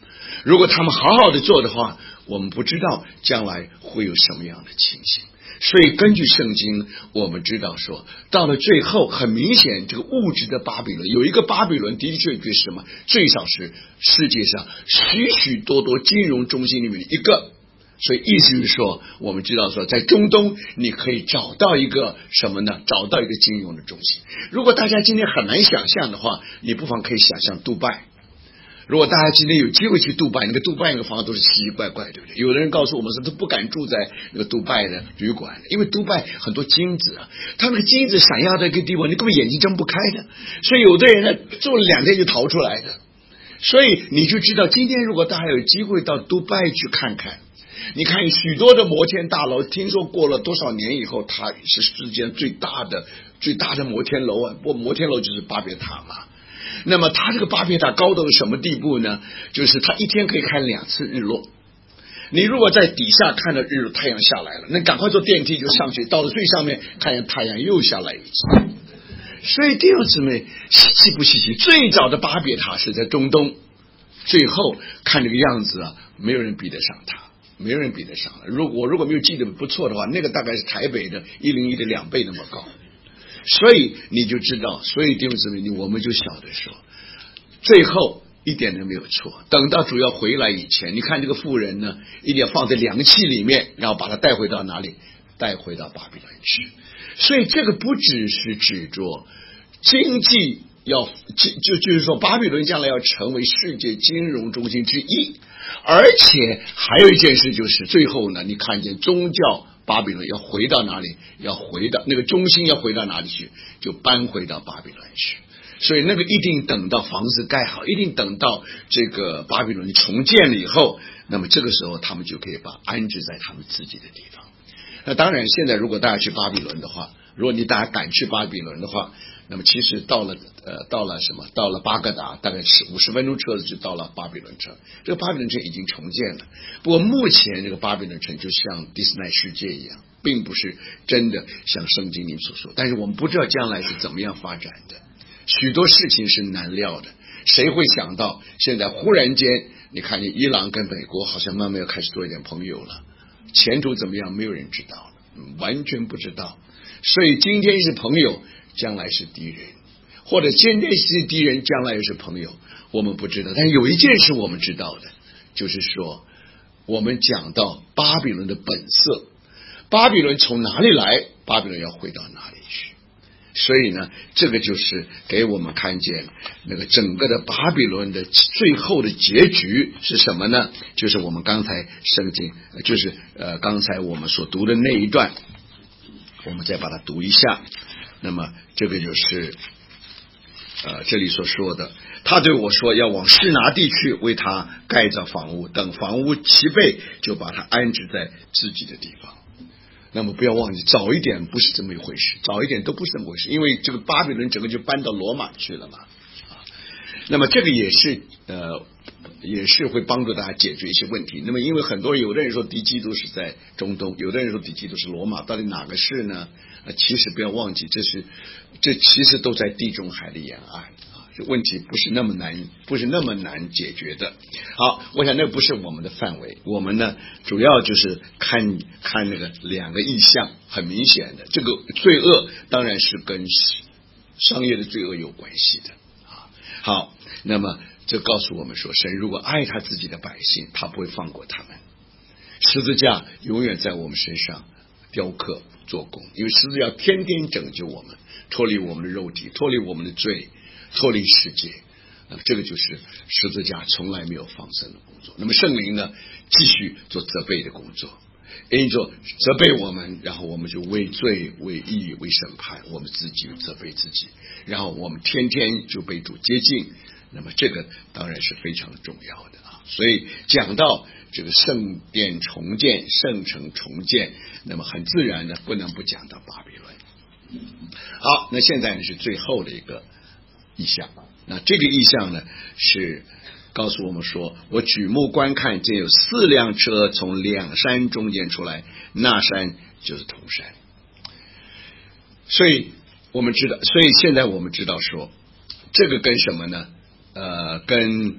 Speaker 1: 如果他们好好的做的话，我们不知道将来会有什么样的情形。所以根据圣经，我们知道说，到了最后，很明显，这个物质的巴比伦有一个巴比伦，的的确确是什么？最少是世界上许许多多金融中心里面的一个。所以意思是说，我们知道说，在中东你可以找到一个什么呢？找到一个金融的中心。如果大家今天很难想象的话，你不妨可以想象杜拜。如果大家今天有机会去杜拜，那个杜拜那个房子都是奇奇怪怪，对不对？有的人告诉我们说，都不敢住在那个杜拜的旅馆，因为杜拜很多金子啊，它那个金子闪耀的一个地方，你根本眼睛睁不开的。所以有的人呢，住了两天就逃出来的。所以你就知道，今天如果大家有机会到杜拜去看看，你看许多的摩天大楼，听说过了多少年以后，它是世界最大的最大的摩天楼啊！不，摩天楼就是巴别塔嘛。那么它这个巴别塔高到什么地步呢？就是它一天可以看两次日落。你如果在底下看到日落，太阳下来了，那赶快坐电梯就上去，到了最上面看见太阳又下来一次。所以弟兄姊妹，稀奇不稀奇？最早的巴别塔是在中东，最后看这个样子啊，没有人比得上它。没有人比得上了。如果我如果没有记得不错的话，那个大概是台北的一零一的两倍那么高。所以你就知道，所以弟兄姊妹，我们就晓得说，最后一点都没有错。等到主要回来以前，你看这个妇人呢，一定要放在凉气里面，然后把它带回到哪里？带回到巴比伦去。所以这个不只是指着经济要，就就是说巴比伦将来要成为世界金融中心之一。而且还有一件事，就是最后呢，你看见宗教巴比伦要回到哪里？要回到那个中心，要回到哪里去？就搬回到巴比伦去。所以那个一定等到房子盖好，一定等到这个巴比伦重建了以后，那么这个时候他们就可以把安置在他们自己的地方。那当然，现在如果大家去巴比伦的话，如果你大家敢去巴比伦的话，那么其实到了呃到了什么？到了巴格达，大概是五十分钟车子就到了巴比伦城。这个巴比伦城已经重建了，不过目前这个巴比伦城就像迪士尼世界一样，并不是真的像圣经里所说。但是我们不知道将来是怎么样发展的，许多事情是难料的。谁会想到现在忽然间，你看见伊朗跟美国好像慢慢要开始做一点朋友了，前途怎么样？没有人知道了，完全不知道。所以今天是朋友，将来是敌人，或者今天是敌人，将来又是朋友，我们不知道。但有一件事我们知道的，就是说我们讲到巴比伦的本色，巴比伦从哪里来，巴比伦要回到哪里去。所以呢，这个就是给我们看见那个整个的巴比伦的最后的结局是什么呢？就是我们刚才圣经，就是呃刚才我们所读的那一段，我们再把它读一下。那么这个就是呃这里所说的，他对我说要往示拿地去，为他盖造房屋，等房屋齐备，就把他安置在自己的地方。那么不要忘记，早一点不是这么一回事，早一点都不是这么回事，因为这个巴比伦整个就搬到罗马去了嘛。啊，那么这个也是呃也是会帮助大家解决一些问题。那么因为很多有的人说敌基督是在中东，有的人说敌基督是罗马，到底哪个是呢？呃，其实不要忘记，这是这其实都在地中海的沿岸啊，这问题不是那么难，不是那么难解决的。好，我想那不是我们的范围，我们呢主要就是看看那个两个意象，很明显的，这个罪恶当然是跟商业的罪恶有关系的啊。好，那么这告诉我们说，神如果爱他自己的百姓，他不会放过他们。十字架永远在我们身上雕刻做工，因为十字架天天拯救我们，脱离我们的肉体，脱离我们的罪，脱离世界。那么这个就是十字架从来没有放生的工作。那么圣灵呢，继续做责备的工作，因为做责备我们，然后我们就为罪、为义、为审判，我们自己责备自己，然后我们天天就被主接近。那么这个当然是非常重要的啊。所以讲到这个圣殿重建、圣城重建，那么很自然的不能不讲到巴比伦。好，那现在呢是最后的一个意象。那这个意象呢是告诉我们说，我举目观看，见有四辆车从两山中间出来，那山就是同山。所以我们知道，所以现在我们知道说，这个跟什么呢？呃，跟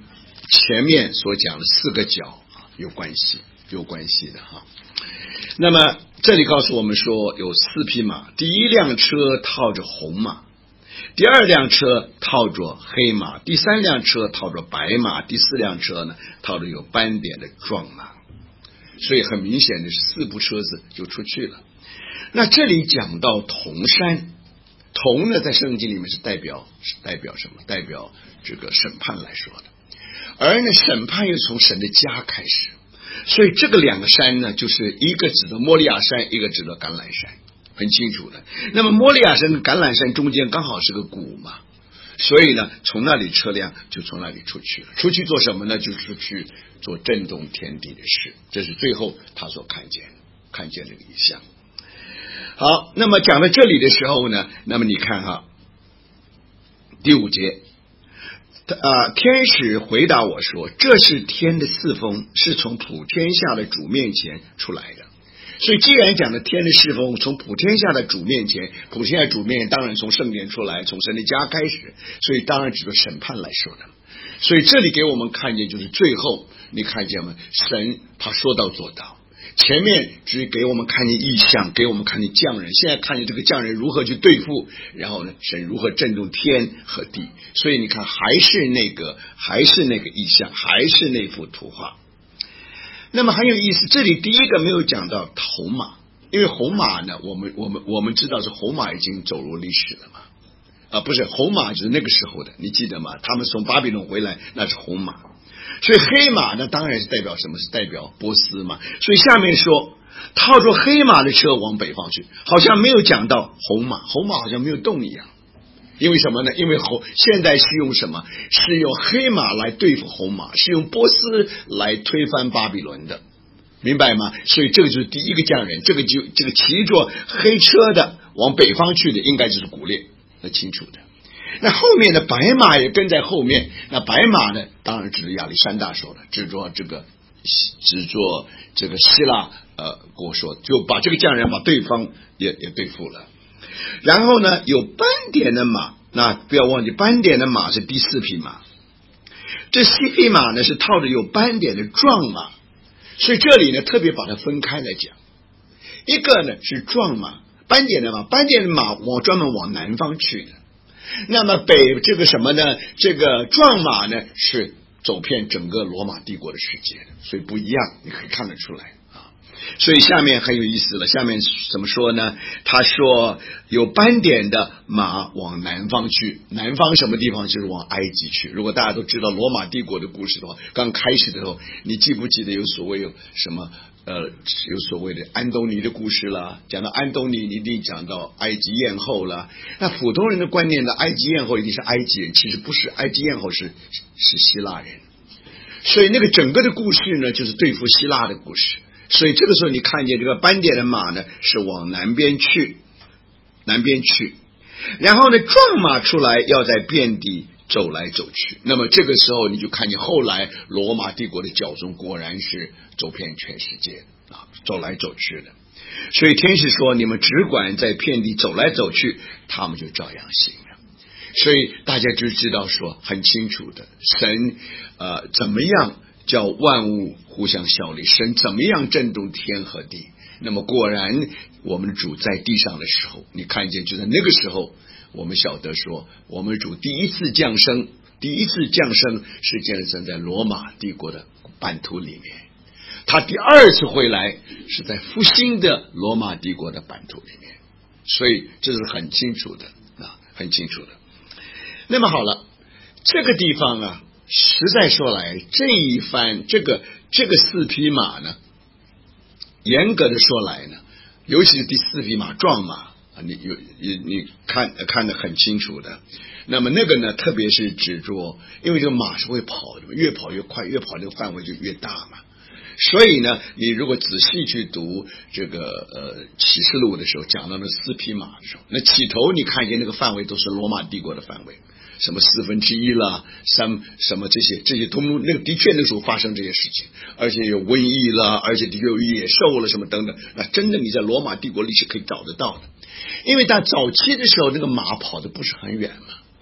Speaker 1: 前面所讲的四个角有关系，有关系的哈。那么这里告诉我们说有四匹马，第一辆车套着红马，第二辆车套着黑马，第三辆车套着白马，第四辆车呢套着有斑点的壮马。所以很明显的是四部车子就出去了。那这里讲到铜山，铜呢在圣经里面是代表是代表什么？代表这个审判来说的。而呢审判又从神的家开始，所以这个两个山呢，就是一个指的摩利亚山，一个指的橄榄山，很清楚的。那么摩利亚山跟橄榄山中间刚好是个谷嘛，所以呢从那里车辆就从那里出去了。出去做什么呢？就出去做震动天地的事。这是最后他所看见看见这个异象。好，那么讲到这里的时候呢，那么你看哈，第五节，呃，天使回答我说，这是天的四风，是从普天下的主面前出来的。所以既然讲的天的四风从普天下的主面前，普天下主面当然从圣殿出来，从神的家开始，所以当然指着审判来说的。所以这里给我们看见就是最后你看见吗？神他说到做到，前面只给我们看见异象，给我们看见匠人，现在看见这个匠人如何去对付，然后呢神如何震动天和地。所以你看还是那个还是那个异象，还是那幅图画。那么很有意思，这里第一个没有讲到红马，因为红马呢我们我们我们知道是红马已经走入历史了嘛，啊不是，红马就是那个时候的，你记得吗？他们从巴比伦回来那是红马。所以黑马呢当然是代表什么？是代表波斯嘛。所以下面说套着黑马的车往北方去，好像没有讲到红马，红马好像没有动一样。因为什么呢？因为红现在是用什么？是用黑马来对付红马，是用波斯来推翻巴比伦的，明白吗？所以这个就是第一个匠人，这个就这个骑着黑车的往北方去的应该就是古列，很清楚的。那后面的白马也跟在后面，那白马呢当然指着亚历山大说的，指着这个指着这个希腊呃国说，就把这个匠人把对方也也对付了。然后呢有斑点的马，那不要忘记斑点的马是第四匹马，这四匹马呢是套着有斑点的壮马，所以这里呢特别把它分开来讲，一个呢是壮马，斑点的马，斑点的马往专门往南方去的，那么北这个什么呢？这个壮马呢是走遍整个罗马帝国的世界的，所以不一样，你可以看得出来啊。所以下面很有意思了，下面怎么说呢？他说有斑点的马往南方去，南方什么地方？就是往埃及去。如果大家都知道罗马帝国的故事的话，刚开始的时候，你记不记得有所谓有什么呃，有所谓的安东尼的故事啦？讲到安东尼，你一定讲到埃及艳后啦。那普通人的观念呢，埃及艳后一定是埃及人，其实不是，埃及艳后是是希腊人。所以那个整个的故事呢，就是对付希腊的故事。所以这个时候你看见这个斑点的马呢，是往南边去，南边去，然后呢，壮马出来要在遍地走来走去。那么这个时候你就看见后来罗马帝国的教宗果然是走遍全世界啊，走来走去的。所以天使说，你们只管在遍地走来走去，他们就照样行了。所以大家就知道说很清楚的，神呃怎么样叫万物互相效力，神怎么样震动天和地。那么果然我们主在地上的时候，你看见就在那个时候，我们晓得说我们主第一次降生，第一次降生是降生在罗马帝国的版图里面，他第二次回来是在复兴的罗马帝国的版图里面，所以这是很清楚的啊，很清楚的。那么好了，这个地方啊，实在说来，这一番这个这个四匹马呢，严格的说来呢，尤其是第四匹马壮马啊，你有你你看看得很清楚的。那么那个呢，特别是指着，因为这个马是会跑的，越跑越快，越跑这个范围就越大嘛。所以呢，你如果仔细去读这个呃启示录的时候，讲到那四匹马的时候，那起头你看见那个范围都是罗马帝国的范围。什么四分之一啦，三什么这些这些都那个的确那时候发生这些事情，而且有瘟疫啦，而且有野兽了什么等等，那真的你在罗马帝国历史可以找得到的。因为在早期的时候，那个马跑的不是很远嘛，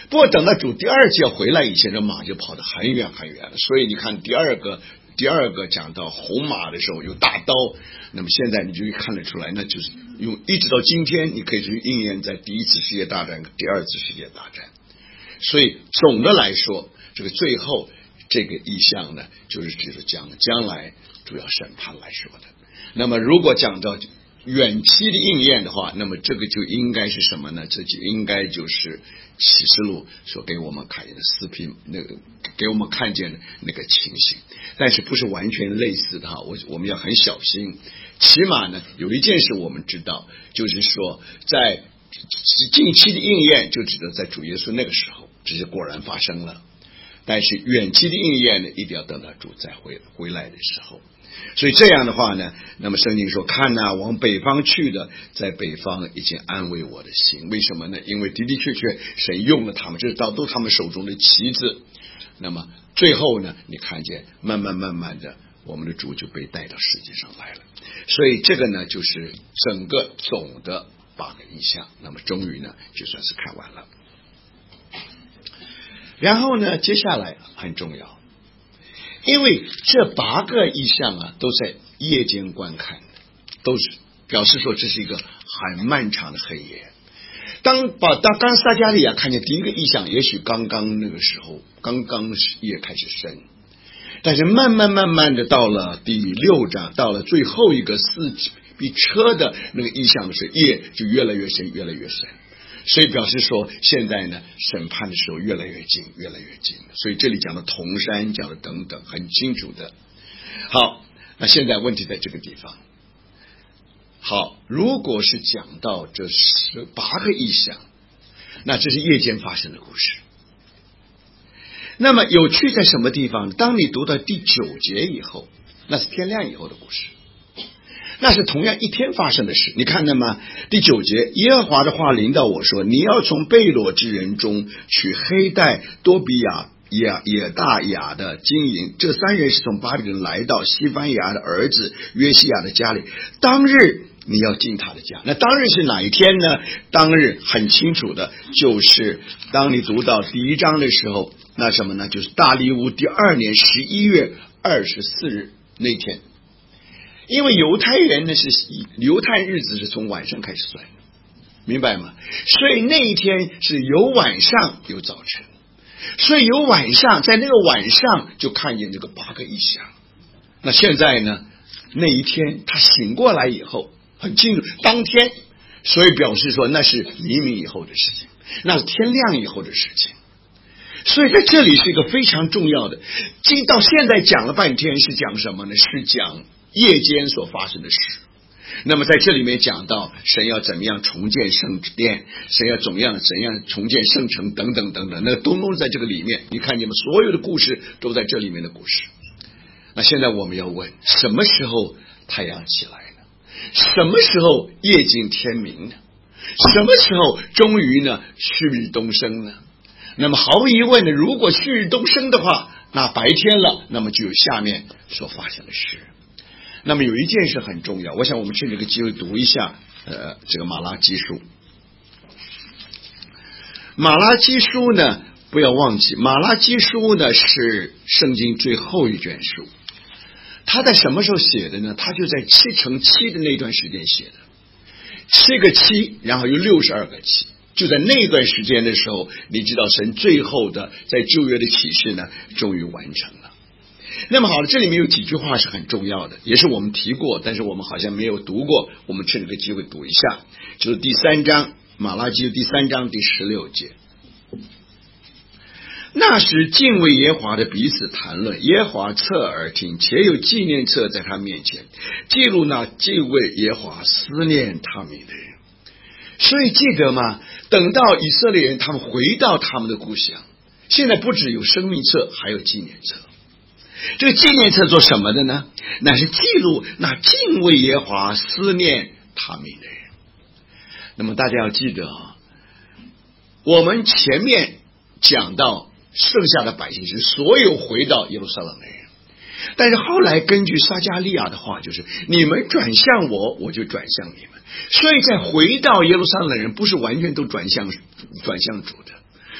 Speaker 1: 不过等到主第二次要回来以前，这马就跑得很远很远了。所以你看第二个第二个讲到红马的时候有大刀，那么现在你就看得出来，那就是用一直到今天，你可以去应验在第一次世界大战、第二次世界大战。所以总的来说，这个最后这个意象呢，就是指着讲将来主要审判来说的。那么如果讲到远期的应验的话，那么这个就应该是什么呢？这就应该就是启示录所给我们看见的四批那个给我们看见的那个情形，但是不是完全类似的哈。我我们要很小心。起码呢，有一件事我们知道，就是说在近期的应验就指的在主耶稣那个时候，这是果然发生了。但是远期的应验呢，一定要等到主再回回来的时候。所以这样的话呢，那么圣经说，看哪，往北方去的，在北方已经安慰我的心。为什么呢？因为的的确确神用了他们，这是都都他们手中的棋子。那么最后呢，你看见慢慢慢慢的，我们的主就被带到世界上来了。所以这个呢，就是整个总的八个意象。那么终于呢，就算是看完了。然后呢，接下来很重要，因为这八个意象啊，都在夜间观看的，都是表示说这是一个很漫长的黑夜。当把当刚撒迦利亚看见第一个意象，也许刚刚那个时候，刚刚夜开始深，但是慢慢慢慢的到了第六章，到了最后一个四比车的那个意象的时候，夜就越来越深，越来越深。所以表示说，现在呢，审判的时候越来越近，越来越近。所以这里讲的铜山，讲的等等，很清楚的。好，那现在问题在这个地方。好，如果是讲到这十八个意象，那这是夜间发生的故事。那么有趣在什么地方？当你读到第九节以后，那是天亮以后的故事。那是同样一天发生的事。你看到吗？第九节，耶和华的话临到我说，你要从贝罗之人中取黑带、多比亚、也也大雅的金银，这三人是从巴比伦来到西番雅的儿子约西亚的家里，当日你要进他的家。那当日是哪一天呢？当日很清楚的，就是当你读到第一章的时候，那什么呢？就是大利乌第二年十一月二十四日那天。因为犹太人呢是犹太日子是从晚上开始算的，明白吗？所以那一天是有晚上有早晨，所以有晚上，在那个晚上就看见这个八个异象。那现在呢，那一天他醒过来以后很清楚，当天，所以表示说那是黎明以后的事情，那是天亮以后的事情。所以在这里是一个非常重要的，这到现在讲了半天是讲什么呢？是讲夜间所发生的事。那么在这里面讲到神要怎么样重建圣殿，神要怎么样怎样重建圣城等等等等，那都都在这个里面。你看见吗？所有的故事都在这里面的故事。那现在我们要问，什么时候太阳起来呢？什么时候夜尽天明呢？什么时候终于呢旭日东升呢？那么毫无疑问的，如果旭日东升的话，那白天了，那么就有下面所发生的事。那么有一件事很重要，我想我们趁这个机会读一下呃，这个马拉基书。马拉基书呢，不要忘记，马拉基书呢是圣经最后一卷书。他在什么时候写的呢？他就在七乘七的那段时间写的，七个七，然后有六十二个七。就在那段时间的时候，你知道神最后的在旧约的启示呢，终于完成了。那么好了，这里面有几句话是很重要的，也是我们提过，但是我们好像没有读过，我们趁这个机会读一下，就是第三章，马拉基第三章第十六节。那时敬畏耶和华的彼此谈论，耶和华侧耳听，且有纪念册在他面前，记录那敬畏耶和华思念他名的人。所以记得吗？等到以色列人他们回到他们的故乡，现在不只有生命册，还有纪念册。这个纪念册做什么的呢？那是记录那敬畏耶和华思念他名的人。那么大家要记得啊，我们前面讲到剩下的百姓是所有回到耶路撒冷的人，但是后来根据撒迦利亚的话，就是你们转向我，我就转向你们。所以在回到耶路撒冷的人不是完全都转向转向主的，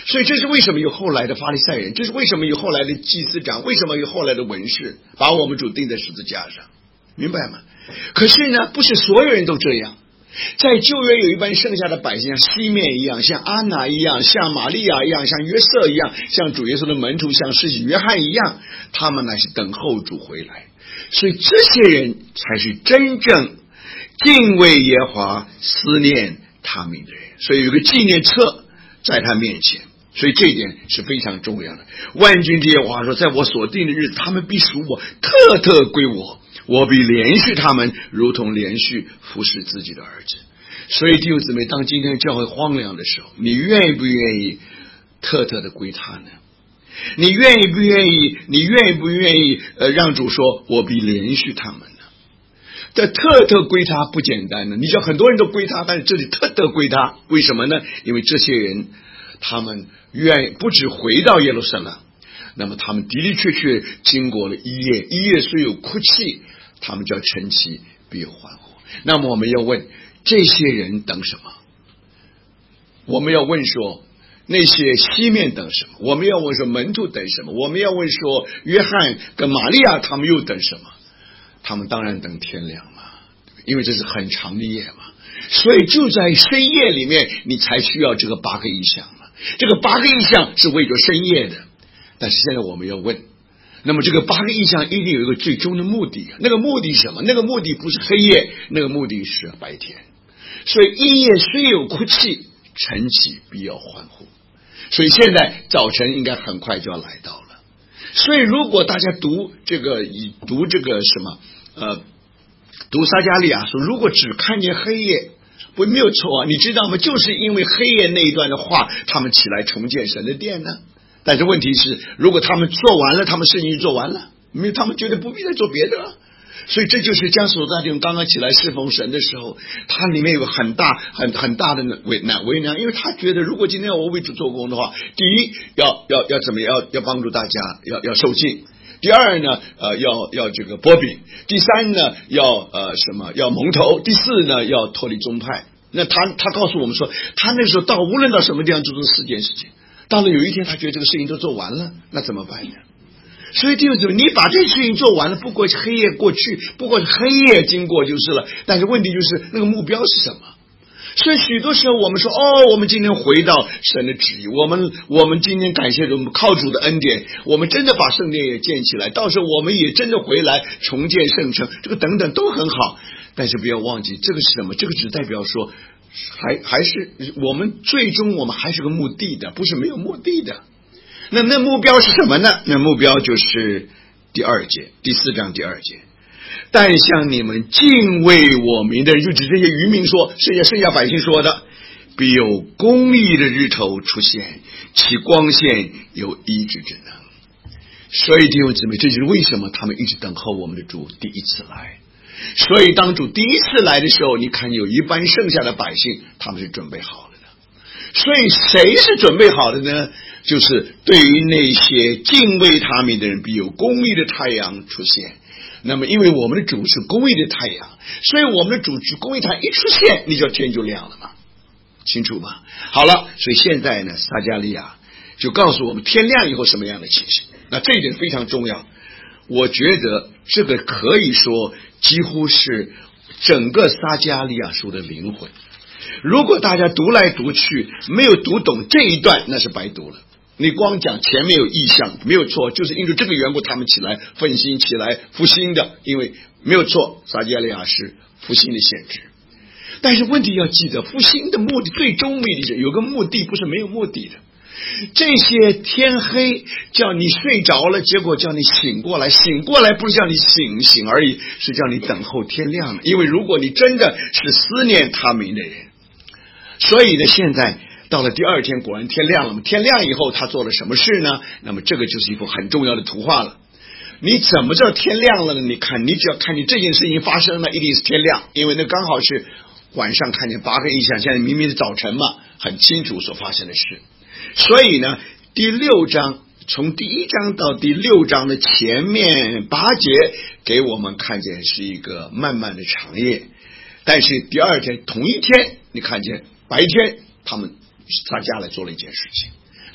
Speaker 1: 所以这是为什么有后来的法利赛人，这是为什么有后来的祭司长，为什么有后来的文士把我们主钉在十字架上，明白吗？可是呢，不是所有人都这样。在旧约有一般剩下的百姓，像西面一样，像安娜一样，像玛利亚一样，像约瑟一样，像主耶稣的门徒，像施洗约翰一样，他们乃是等候主回来。所以这些人才是真正敬畏耶和华、思念他名的人。所以有个纪念册在他面前，所以这一点是非常重要的。万军之耶和华说，在我所定的日子，他们必属我，特特归我，我必连续他们，如同连续服侍自己的儿子。所以弟兄姊妹，当今天教会荒凉的时候，你愿不愿意特特的归他呢？你愿意不愿意你愿意不愿意呃让主说我必连续他们呢？这特特归他不简单呢，你知道很多人都归他，但是这里特特归他，为什么呢？因为这些人他们愿不只回到耶路撒冷，那么他们的的确确经过了一夜，一夜虽有哭泣，他们叫晨起必有欢呼。那么我们要问，这些人等什么？我们要问说，那些西面等什么？我们要问说，门徒等什么？我们要问说，约翰跟玛利亚他们又等什么？他们当然等天亮嘛，因为这是很长的夜嘛。所以就在深夜里面，你才需要这个八个异象嘛。这个八个异象是为着深夜的。但是现在我们要问，那么这个八个异象一定有一个最终的目的，那个目的是什么？那个目的不是黑夜，那个目的是白天。所以一夜虽有哭泣，晨起必要欢呼。所以现在早晨应该很快就要来到了。所以如果大家读这个读这个什么呃，读撒迦利亚书，如果只看见黑夜，不没有错啊，你知道吗？就是因为黑夜那一段的话，他们起来重建神的殿呢。但是问题是，如果他们做完了，他们事情就做完了，没有他们觉得不必再做别的了。所以这就是迦索大弟兄刚刚起来侍奉神的时候，他里面有很大很很大的为难为难，因为他觉得如果今天我为主做工的话，第一要要要怎么要要帮助大家，要要受敬。第二呢，呃，要要这个波饼；第三呢，要呃什么，要蒙头；第四呢，要脱离宗派。那他他告诉我们说，他那时候到无论到什么地方，就做四件事情。到了有一天，他觉得这个事情都做完了，那怎么办呢？所以弟兄姊妹，你把这事情做完了，不过是黑夜过去，不过是黑夜经过就是了。但是问题就是那个目标是什么？所以许多时候我们说，哦，我们今天回到神的旨意，我们我们今天感谢主，我们靠主的恩典，我们真的把圣殿也建起来，到时候我们也真的回来重建圣城，这个等等都很好。但是不要忘记，这个是什么？这个只代表说，还还是我们最终我们还是个目的的，不是没有目的的。那那目标是什么呢？那目标就是第二节，第四章第二节。但向你们敬畏我名的人，就指这些渔民说，剩下剩下百姓说的，必有公义的日头出现，其光线有医治之能。所以弟兄姊妹，这就是为什么他们一直等候我们的主第一次来。所以当主第一次来的时候，你看有一班剩下的百姓，他们是准备好了的。所以谁是准备好的呢？就是对于那些敬畏他名的人，必有公义的太阳出现。那么因为我们的主是公义的太阳，所以我们的主是公义太阳一出现，你就天就亮了嘛，清楚吗？好了，所以现在呢，撒迦利亚就告诉我们天亮以后什么样的情形。那这一点非常重要，我觉得这个可以说几乎是整个撒迦利亚书的灵魂。如果大家读来读去没有读懂这一段，那是白读了。你光讲前面有意象，没有错，就是因为这个缘故他们起来奋心起来复兴的，因为没有错，撒迦利亚是复兴的先知。但是问题要记得，复兴的目的最终目的是有个目的，不是没有目的的。这些天黑叫你睡着了，结果叫你醒过来，醒过来不是叫你醒醒而已，是叫你等候天亮。因为如果你真的是思念他名的人，所以呢，现在到了第二天，果然天亮了。天亮以后，他做了什么事呢？那么这个就是一幅很重要的图画了。你怎么知道天亮了呢？你看，你只要看见这件事情发生了，一定是天亮，因为那刚好是晚上看见八个异象，现在明明是早晨嘛，很清楚所发生的事。所以呢，第六章从第一章到第六章的前面八节，给我们看见是一个漫漫的长夜。但是第二天同一天，你看见白天他们撒迦来做了一件事情。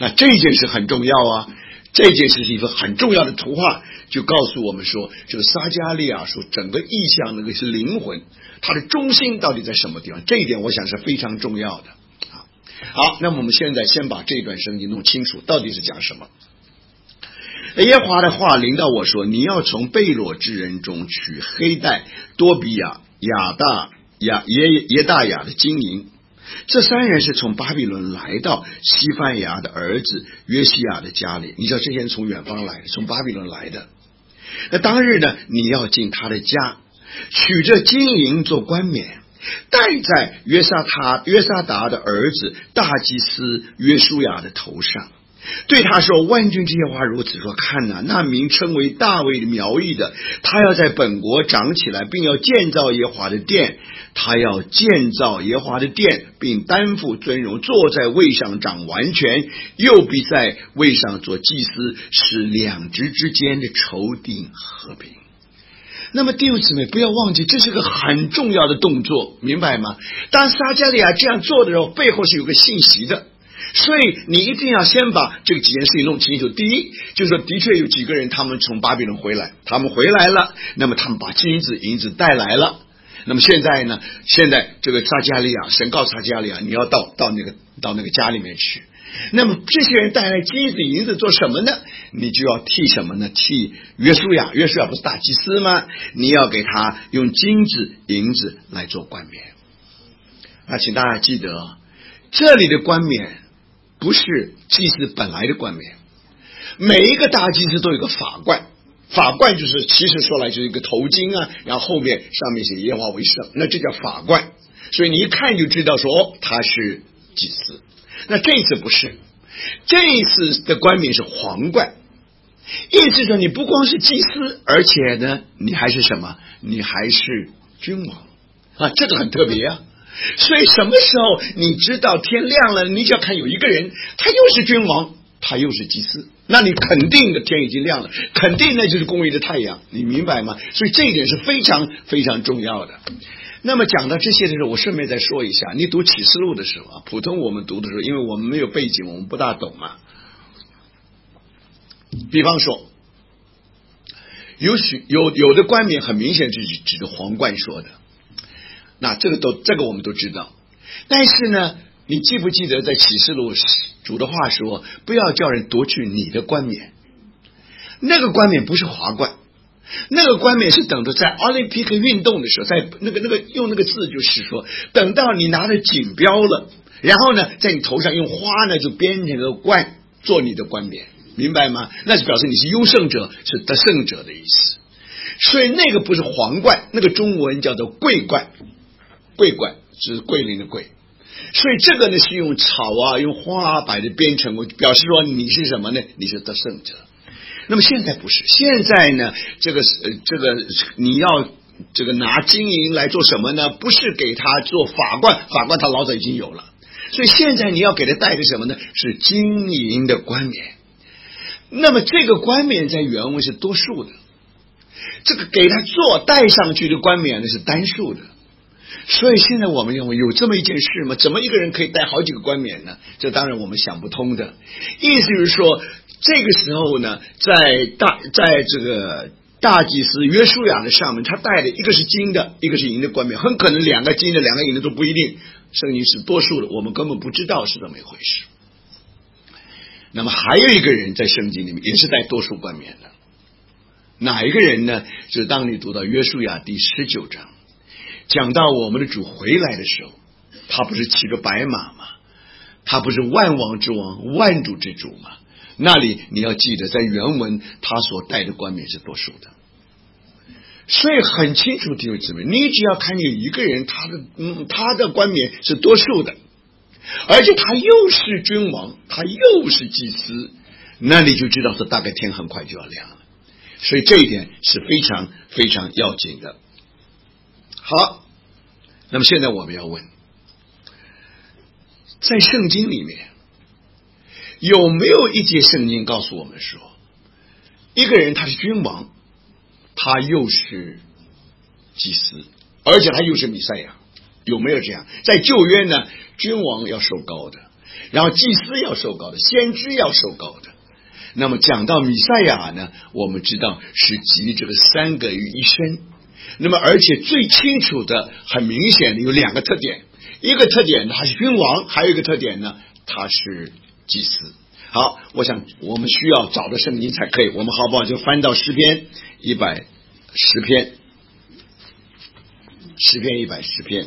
Speaker 1: 那这件事很重要啊，这件事是一个很重要的图画，就告诉我们说，这个撒迦利亚说整个意象那个是灵魂，它的中心到底在什么地方？这一点我想是非常重要的。好，那么我们现在先把这段圣经弄清楚，到底是讲什么。耶和华的话临到我说，你要从贝罗之人中取黑带、多比亚、亚大、亚耶耶大雅的金银。这三人是从巴比伦来到西番雅的儿子约西亚的家里。你知道这些人从远方来的，从巴比伦来的。那当日呢，你要进他的家，取这金银做冠冕，戴在约沙他约沙达的儿子大祭司约书亚的头上，对他说，万军之耶和华如此说，看哪，那名称为大卫的苗裔的，他要在本国长起来，并要建造耶和华的殿，他要建造耶和华的殿，并担负尊荣，坐在位上掌完全，又必在位上做祭司，使两职之间的仇敌和平。那么弟兄姊妹，不要忘记，这是个很重要的动作，明白吗？当撒迦利亚这样做的时候，背后是有个信息的，所以你一定要先把这个几件事情弄清楚。第一，就是说的确有几个人他们从巴比伦回来，他们回来了，那么他们把金子银子带来了。那么现在呢，现在这个撒迦利亚，神告撒迦利亚，你要到到那个到那个家里面去。那么这些人带来金子银子做什么呢？你就要替什么呢？替约书亚，约书亚不是大祭司吗？你要给他用金子银子来做冠冕。那请大家记得，这里的冠冕不是祭司本来的冠冕，每一个大祭司都有个法冠，法冠就是其实说来就是一个头巾啊，然后后面上面写耶和华为圣，那这叫法冠。所以你一看就知道说，哦，他是祭司。那这一次不是，这一次的冠冕是皇冠，意思说你不光是祭司，而且呢，你还是什么？你还是君王啊，这个很特别啊。所以什么时候你知道天亮了，你只要看有一个人，他又是君王，他又是祭司，那你肯定的天已经亮了，肯定那就是公义的太阳，你明白吗？所以这一点是非常非常重要的。那么讲到这些的时候，我顺便再说一下，你读启示录的时候啊，普通我们读的时候，因为我们没有背景，我们不大懂嘛。比方说，有许有有的冠冕很明显就是指着皇冠说的，那这个都这个我们都知道。但是呢，你记不记得在启示录主的话说，不要叫人夺去你的冠冕？那个冠冕不是华冠。那个冠冕是等着在奥林匹克运动的时候，在那个那个用那个字就是说，等到你拿着锦标了，然后呢，在你头上用花呢就编成个冠做你的冠冕，明白吗？那是表示你是优胜者，是得胜者的意思。所以那个不是皇冠，那个中文叫做桂冠，桂冠是桂林的桂。所以这个呢是用草啊用花啊摆的编成，表示说你是什么呢？你是得胜者。那么现在不是，现在呢，这个呃，这个你要这个拿金银来做什么呢？不是给他做法冠，法冠他老早已经有了，所以现在你要给他戴的什么呢？是金银的冠冕。那么这个冠冕在原文是多数的，这个给他做戴上去的冠冕呢是单数的。所以现在我们认为有这么一件事吗？怎么一个人可以戴好几个冠冕呢？这当然我们想不通的。意思就是说，这个时候呢，在大在这个大祭司约书亚的上面，他戴的一个是金的，一个是银的冠冕，很可能两个金的两个银的都不一定，圣经是多数的，我们根本不知道是这么一回事。那么还有一个人在圣经里面也是戴多数冠冕的，哪一个人呢？就是当你读到约书亚第十九章，讲到我们的主回来的时候，他不是骑个白马吗？他不是万王之王万主之主吗？那里你要记得，在原文他所戴的冠冕是多数的，所以很清楚弟兄姊妹，你只要看见一个人他的嗯他的冠冕是多数的，而且他又是君王，他又是祭司，那你就知道说大概天很快就要亮了。所以这一点是非常非常要紧的。好，那么现在我们要问，在圣经里面有没有一节圣经告诉我们说，一个人他是君王，他又是祭司，而且他又是弥赛亚？有没有这样？在旧约呢，君王要受膏的， 然后祭司要受膏的，先知要受膏的。那么讲到弥赛亚呢，我们知道是集这个三个于一身。那么而且最清楚的很明显的有两个特点，一个特点他是君王，还有一个特点呢他是祭司。好，我想我们需要找到圣经才可以，我们好不好就翻到诗篇一百十篇，诗篇一百十篇。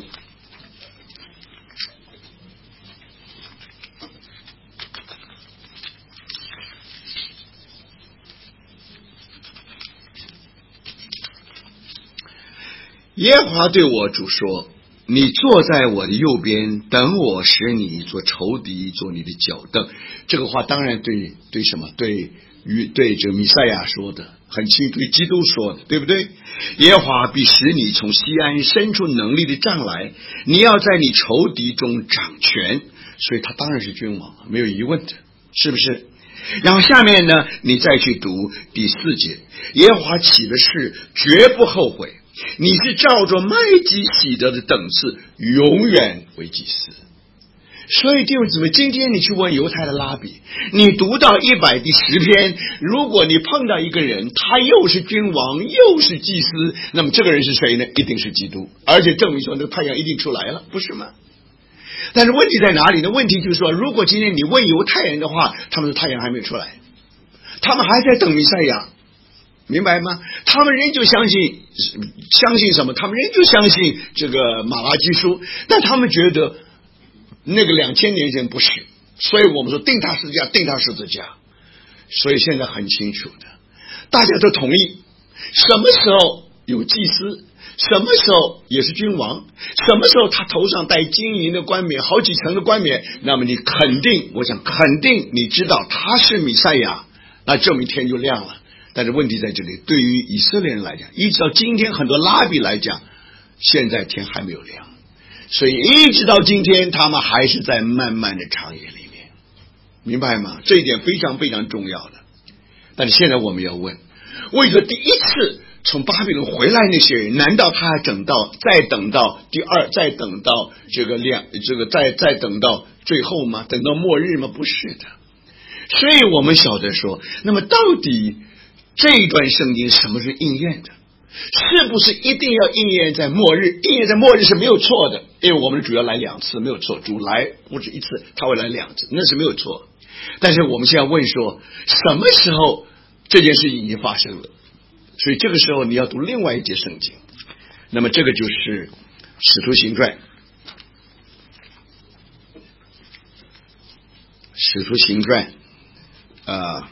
Speaker 1: 耶和华对我主说，你坐在我的右边，等我使你做仇敌，做你的脚凳。这个话当然对对什么？对于对这个弥赛亚说的，很清楚，对基督说的，对不对？耶和华必使你从西安伸出能力的杖来，你要在你仇敌中掌权。所以他当然是君王，没有疑问的，是不是？然后下面呢，你再去读第四节，耶和华起的事绝不后悔，你是照着麦基洗德的等次，永远为祭司。所以弟兄姊妹，今天你去问犹太的拉比，你读到一百第十篇，如果你碰到一个人，他又是君王又是祭司，那么这个人是谁呢？一定是基督，而且证明说那个太阳一定出来了，不是吗？但是问题在哪里呢？问题就是说，如果今天你问犹太人的话，他们说太阳还没有出来，他们还在等弥赛亚，明白吗？他们仍旧相信相信什么？他们仍旧相信这个马拉基书，但他们觉得那个两千年前不是，所以我们说定他十字架，定他十字架。所以现在很清楚的，大家都同意，什么时候有祭司，什么时候也是君王，什么时候他头上戴金银的冠冕，好几层的冠冕，那么你肯定，我想肯定你知道他是弥赛亚，那证明天就亮了。但是问题在这里，对于以色列人来讲，一直到今天很多拉比来讲，现在天还没有亮，所以一直到今天他们还是在漫漫的长夜里面，明白吗？这一点非常非常重要的。但是现在我们要问，为何第一次从巴比伦回来那些人，难道他还等到再等到第二，再等到这个两这个再再等到最后吗？等到末日吗？不是的。所以我们晓得说，那么到底这一段圣经什么是应验的？是不是一定要应验在末日？应验在末日是没有错的，因为我们主要来两次，没有错。主来不止一次，他会来两次，那是没有错。但是我们现在问说，什么时候这件事情已经发生了？所以这个时候你要读另外一节圣经，那么这个就是使徒行传，使徒行传啊、呃，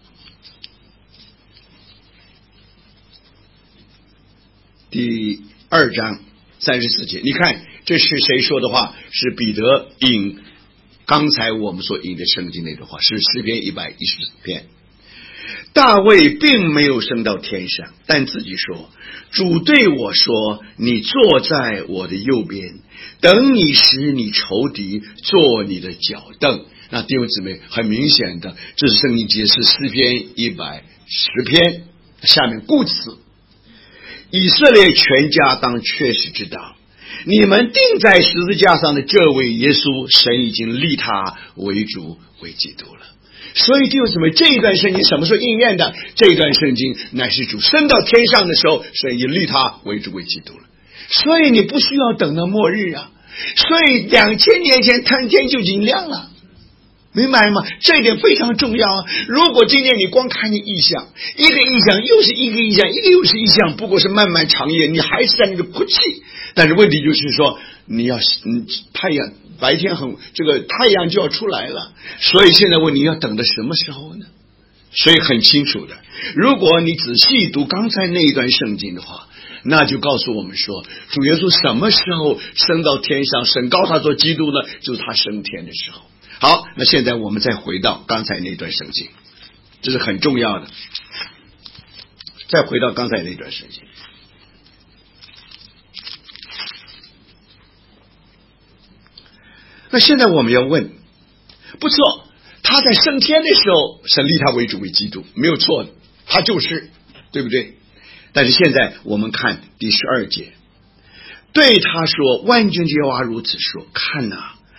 Speaker 1: 第二章三十四节。你看这是谁说的话？是彼得引刚才我们所引的圣经那段话，是诗篇一百一十篇。大卫并没有升到天上，但自己说，主对我说，你坐在我的右边，等你使你仇敌做你的脚凳。那弟兄姊妹，很明显的，这是圣经节，是诗篇一百十篇下面故此，以色列全家当确实知道，你们钉在十字架上的这位耶稣，神已经立他为主为基督了。所以弟兄姊妹，这一段圣经什么时候应验的？这一段圣经乃是主升到天上的时候，神已经立他为主为基督了。所以你不需要等到末日啊，所以两千年前天天就已经亮了，明白吗？这一点非常重要啊！如果今天你光看见异象，一个异象又是一个异象，一个又是异象，不过是漫漫长夜，你还是在那里哭泣。但是问题就是说，你要嗯太阳白天很这个太阳就要出来了，所以现在问你要等到什么时候呢？所以很清楚的，如果你仔细读刚才那一段圣经的话，那就告诉我们说，主耶稣什么时候升到天上，神膏他做基督呢？就是他升天的时候。好，那现在我们再回到刚才那段圣经，这是很重要的。再回到刚才那段圣经，那现在我们要问，不错，他在升天的时候，神立他为主为基督，没有错的，他就是，对不对？但是现在我们看第十二节，对他说，万军之耶和华如此说，看哪，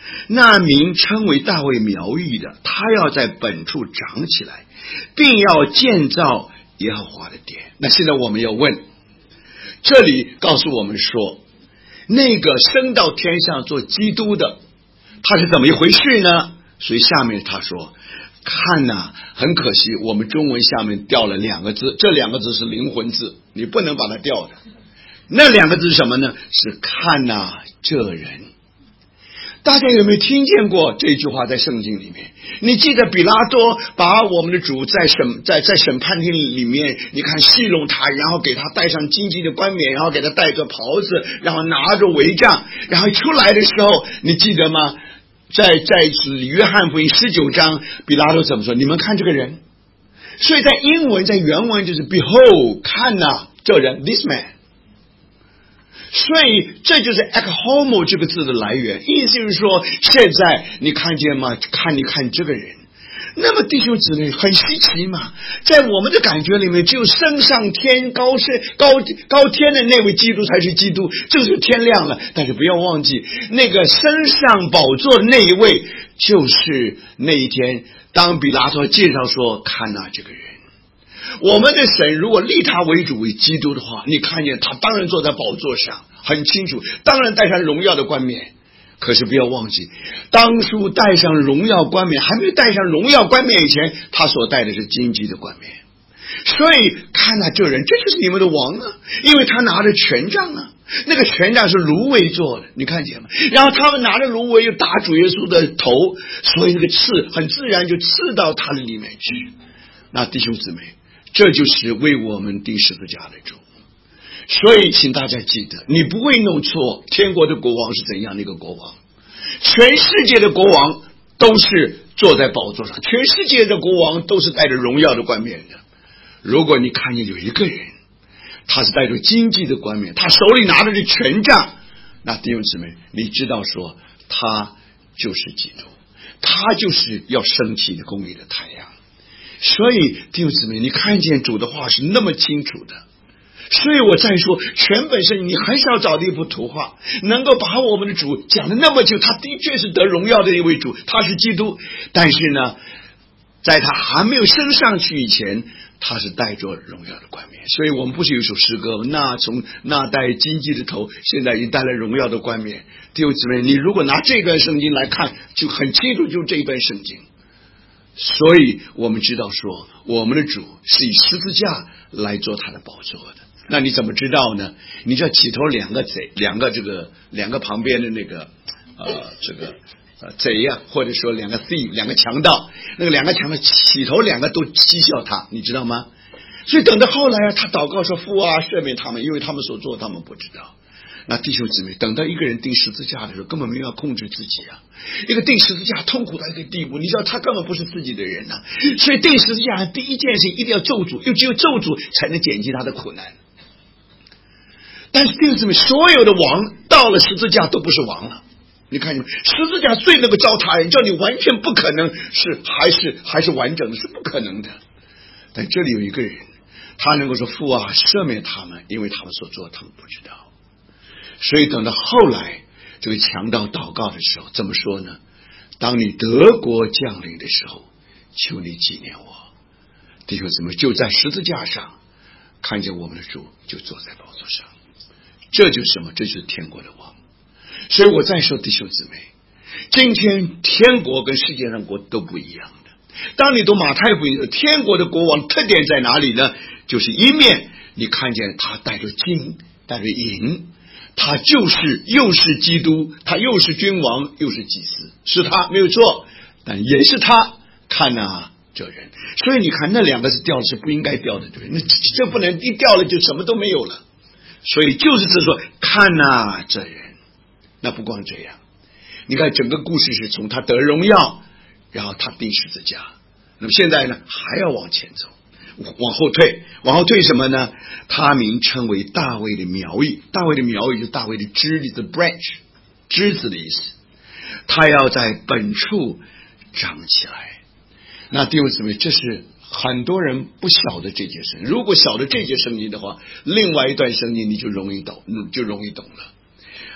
Speaker 1: 那名称为大卫苗裔的，他要在本处长起来，并要建造耶和华的殿。那现在我们要问，这里告诉我们说，那个升到天上做基督的，他是怎么一回事呢？所以下面他说，看呐、啊，很可惜我们中文下面掉了两个字，这两个字是灵魂字，你不能把它掉的。那两个字是什么呢？是看呐、啊，这人。大家有没有听见过这句话在圣经里面？你记得比拉多把我们的主在审在在审判厅里面，你看戏弄他，然后给他戴上荆棘的冠冕，然后给他戴着袍子，然后拿着帷帐，然后出来的时候，你记得吗？在在约翰福音十九章，比拉多怎么说？你们看这个人。所以在英文在原文就是 Behold， 看呐、啊，这人 ，this man。所以这就是 ek homo 这个字的来源，意思就是说，现在你看见吗？看你看这个人。那么弟兄姊妹，很稀奇嘛，在我们的感觉里面，只有升上天高是高高天的那位基督才是基督，就是天亮了。但是不要忘记，那个升上宝座的那一位，就是那一天，当比拉多介绍说，看哪、啊、这个人。我们的神如果立他为主为基督的话，你看见他当然坐在宝座上，很清楚，当然戴上荣耀的冠冕。可是不要忘记，当初戴上荣耀冠冕，还没有戴上荣耀冠冕以前，他所戴的是荆棘的冠冕。所以看到、啊、这人，这就是你们的王啊，因为他拿着权杖啊，那个权杖是芦苇做的，你看见吗？然后他们拿着芦苇又打主耶稣的头，所以那个刺很自然就刺到他的里面去。那弟兄姊妹，这就是为我们钉十字架的主。所以请大家记得，你不会弄错，天国的国王是怎样的一个国王？全世界的国王都是坐在宝座上，全世界的国王都是带着荣耀的冠冕的。如果你看见有一个人，他是带着荆棘的冠冕，他手里拿着的权杖，那弟兄姊妹，你知道说他就是基督，他就是要升起的公义的太阳。所以弟兄姊妹，你看见主的话是那么清楚的。所以我再说，全本圣经你还是要找的一幅图画，能够把我们的主讲的那么久，他的确是得荣耀的一位主，他是基督。但是呢，在他还没有升上去以前，他是带着荣耀的冠冕。所以我们不是有一首诗歌，那从那戴荆棘的头，现在已经戴了荣耀的冠冕。弟兄姊妹，你如果拿这段圣经来看，就很清楚，就是这一段圣经。所以我们知道说，我们的主是以十字架来做他的宝座的。那你怎么知道呢？你就要起头两个贼，两个这个两个旁边的那个呃这个呃贼呀、啊，或者说两个 thief 两个强盗，那个两个强盗起头两个都讥笑他，你知道吗？所以等到后来啊，他祷告说父啊赦免他们，因为他们所做他们不知道。那弟兄姊妹，等到一个人钉十字架的时候，根本没有要控制自己啊！一个钉十字架痛苦到一个地步，你知道他根本不是自己的人啊！所以钉十字架第一件事一定要咒诅，又只有咒诅才能减轻他的苦难。但是弟兄姊妹，所有的王到了十字架都不是王了。你看见没？十字架最能够糟蹋人，叫你完全不可能是还是还是完整的，是不可能的。但这里有一个人，他能够说父啊赦免他们，因为他们所做他们不知道。所以等到后来这个强盗祷告的时候怎么说呢？当你德国降临的时候，求你纪念我。弟兄姊妹，就在十字架上看见我们的主就坐在宝座上，这就是什么？这就是天国的王。所以我再说弟兄姊妹，今天天国跟世界上国都不一样的。当你读马太福音，天国的国王特点在哪里呢？就是一面你看见他带着金带着银，他就是又是基督，他又是君王又是祭司，是他没有错，但也是他看啊这人。所以你看那两个是掉的是不应该掉的，对不对？那这不能一掉了就什么都没有了。所以就是这说看啊这人。那不光这样，你看整个故事是从他得荣耀，然后他钉十字架，那么现在呢还要往前走，往后退，往后退什么呢？他名称为大卫的苗裔，大卫的苗裔就是大卫的枝子 the branch， 枝子的意思。他要在本处长起来。那弟兄姊妹，这是很多人不晓得这节圣经，如果晓得这节圣经的话，另外一段圣经你就容易懂，就容易懂了。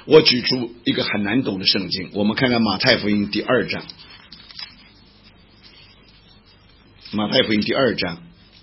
Speaker 1: 我举出一个很难懂的圣经，我们看看马太福音第二章。马太福音第二章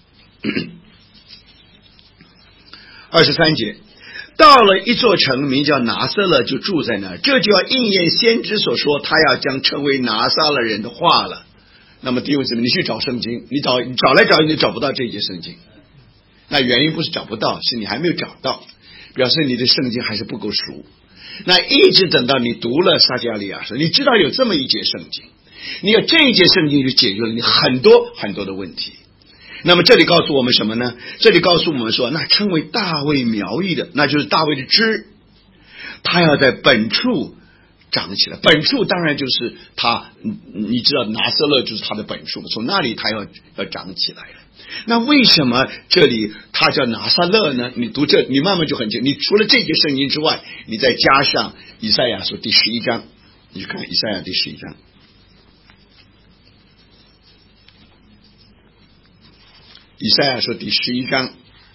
Speaker 1: 二十三节，到了一座城名叫拿撒勒，就住在那儿，这就要应验先知所说他要将成为拿撒勒人的话了。那么弟兄姊妹，你去找圣经，你找你找来找去你找不到这节圣经，那原因不是找不到，是你还没有找到，表示你的圣经还是不够熟。那一直等到你读了撒迦利亚书，你知道有这么一节圣经，你有这一节圣经就解决了你很多很多的问题。那么这里告诉我们什么呢？这里告诉我们说，那称为大卫苗裔的，那就是大卫的枝，他要在本处长起来。本处当然就是他，你知道拿撒勒就是他的本处，从那里他要要长起来了。那为什么这里他叫拿撒勒呢？你读这，你慢慢就很清楚。你除了这节圣经之外，你再加上以赛亚书第十一章，你去看以赛亚第十一章。以赛亚书第十一章，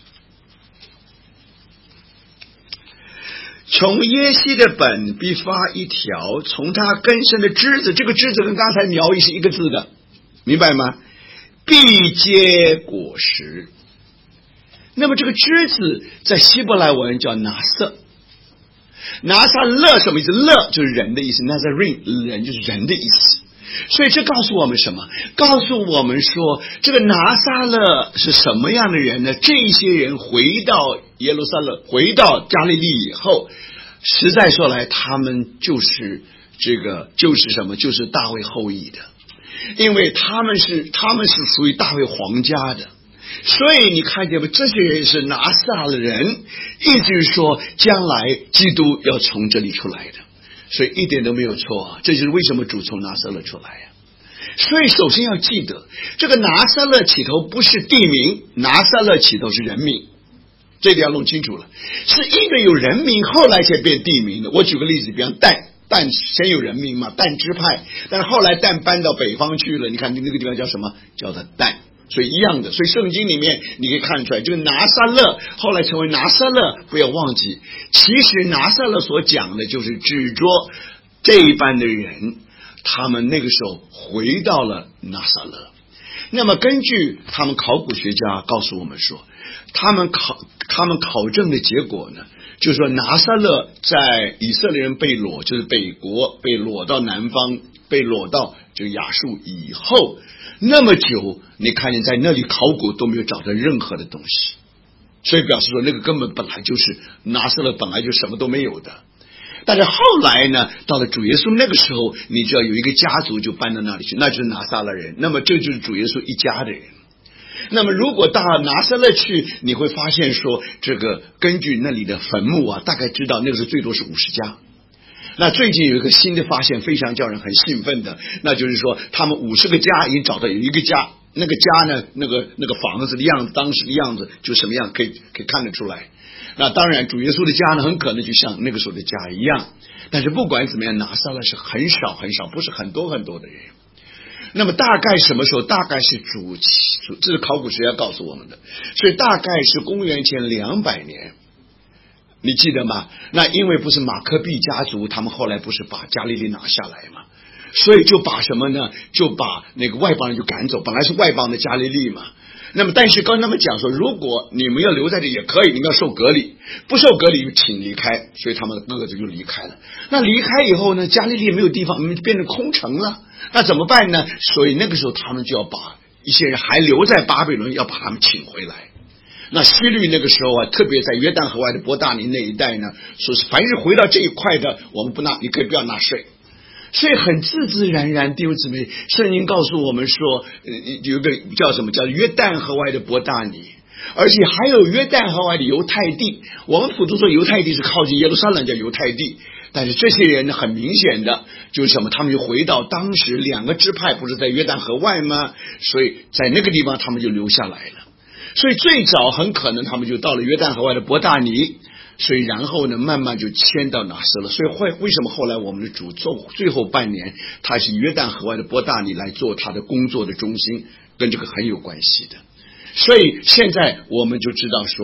Speaker 1: 从耶西的本必发一条，从他根生的枝子，这个枝子跟刚才苗裔是一个字的，明白吗？必结果实。那么这个枝子在希伯来文叫拿撒，拿撒勒什么意思？勒就是人的意思， Nazarene 人就是人的意思。所以这告诉我们什么？告诉我们说，这个拿撒勒是什么样的人呢？这些人回到耶路撒冷，回到加利利以后，实在说来，他们就是这个，就是什么？就是大卫后裔的，因为他们是他们是属于大卫皇家的。所以你看见吗？这些人是拿撒勒人，意思是说，将来基督要从这里出来的。所以一点都没有错，这就是为什么主从拿撒勒出来呀。所以首先要记得，这个拿撒勒起头不是地名，拿撒勒起头是人名，这点要弄清楚了。是因为有人名，后来才变地名的。我举个例子，比方但，但先有人名嘛，但支派，但是后来但搬到北方去了，你看那个地方叫什么？叫做但。所以一样的，所以圣经里面你可以看出来，这个拿撒勒后来成为拿撒勒，不要忘记，其实拿撒勒所讲的就是指着这一班的人，他们那个时候回到了拿撒勒。那么根据他们考古学家告诉我们说，他们考他们考证的结果呢，就是说拿撒勒在以色列人被掳，就是北国被掳到南方，被掳到这个亚述以后那么久，你看见在那里考古都没有找到任何的东西，所以表示说那个根本本来就是拿撒勒本来就什么都没有的。但是后来呢，到了主耶稣那个时候，你知道有一个家族就搬到那里去，那就是拿撒勒人，那么这就是主耶稣一家的人。那么如果到拿撒勒去，你会发现说，这个根据那里的坟墓啊，大概知道那个时候最多是五十家。那最近有一个新的发现，非常叫人很兴奋的，那就是说他们五十个家已经找到有一个家，那个家呢，那个那个房子的样子，当时的样子就什么样，可以可以看得出来。那当然主耶稣的家呢，很可能就像那个时候的家一样，但是不管怎么样，拿撒勒是很少很少，不是很多很多的人。那么大概什么时候？大概是主主这是考古学家告诉我们的，所以大概是公元前两百年。你记得吗？那因为不是马克毕家族，他们后来不是把加利利拿下来吗？所以就把什么呢？就把那个外邦人就赶走，本来是外邦的加利利嘛。那么但是跟他们讲说，如果你们要留在这也可以，你们要受隔离，不受隔离请离开。所以他们的各自就离开了。那离开以后呢，加利利没有地方，变成空城了，那怎么办呢？所以那个时候他们就要把一些人还留在巴比伦，要把他们请回来。那希律那个时候啊，特别在约旦河外的伯大尼那一带呢，说是凡是回到这一块的，我们不纳，你可以不要纳税。所以很自自然然，弟兄姊妹，圣经告诉我们说，呃，有一个叫什么叫约旦河外的伯大尼，而且还有约旦河外的犹太地。我们普通说犹太地是靠近耶路撒冷叫犹太地，但是这些人呢，很明显的就是什么，他们就回到当时两个支派不是在约旦河外吗？所以在那个地方他们就留下来了。所以最早很可能他们就到了约旦河外的伯大尼，所以然后呢慢慢就迁到拿撒勒。所以会为什么后来我们的主做最后半年他是约旦河外的伯大尼来做他的工作的中心，跟这个很有关系的。所以现在我们就知道说，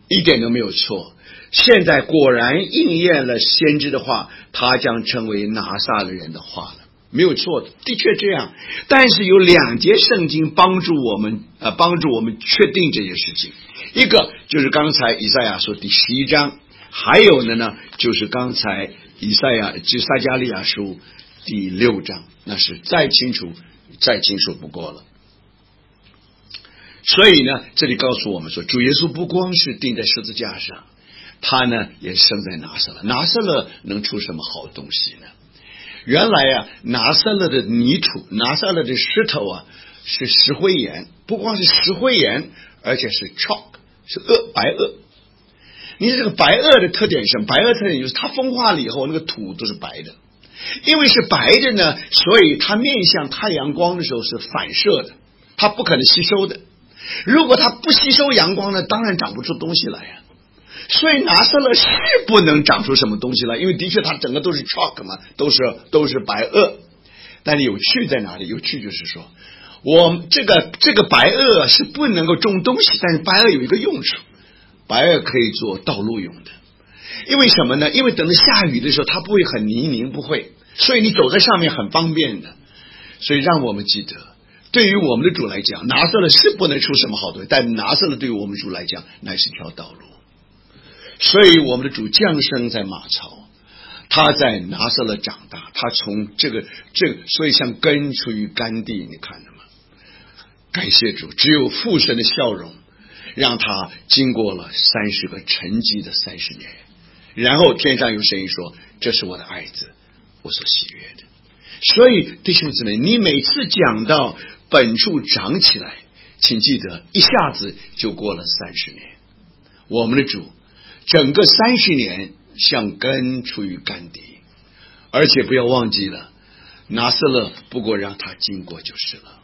Speaker 1: 一点都没有错。现在果然应验了先知的话，他将成为拿撒勒人的话了，没有错的，的确这样。但是有两节圣经帮助我们，呃，帮助我们确定这件事情。一个就是刚才以赛亚书第十一章，还有的呢，就是刚才以赛亚就撒迦利亚书第六章，那是再清楚、再清楚不过了。所以呢，这里告诉我们说，主耶稣不光是钉在十字架上，他呢也生在拿撒勒。拿撒勒能出什么好东西呢？原来啊，拿撒勒的泥土、拿撒勒的石头啊，是石灰岩，不光是石灰岩，而且是 chalk， 是锷白锷。你这个白锷的特点是什么？白锷特点就是它风化了以后，那个土都是白的。因为是白的呢，所以它面向太阳光的时候是反射的，它不可能吸收的。如果它不吸收阳光呢，当然长不出东西来呀、啊。所以拿撒勒是不能长出什么东西来，因为的确它整个都是 chalk 嘛，都是都是白锷。但是有趣在哪里？有趣就是说，我这个这个白锷是不能够种东西，但是白锷有一个用处，白锷可以做道路用的。因为什么呢？因为等到下雨的时候，它不会很泥泞，不会，所以你走在上面很方便的。所以让我们记得，对于我们的主来讲，拿撒勒是不能出什么好东西，但拿撒勒对于我们主来讲乃是一条道路。所以我们的主降生在马槽，他在拿撒勒长大，他从这个这个，所以像根出于干地，你看了吗？感谢主，只有父神的笑容让他经过了三十个沉寂的三十年，然后天上有声音说：“这是我的爱子，我所喜悦的。”所以弟兄姊妹，你每次讲到本处长起来，请记得一下子就过了三十年。我们的主整个三十年像根出于干地，而且不要忘记了，拿撒勒不过让他经过就是了。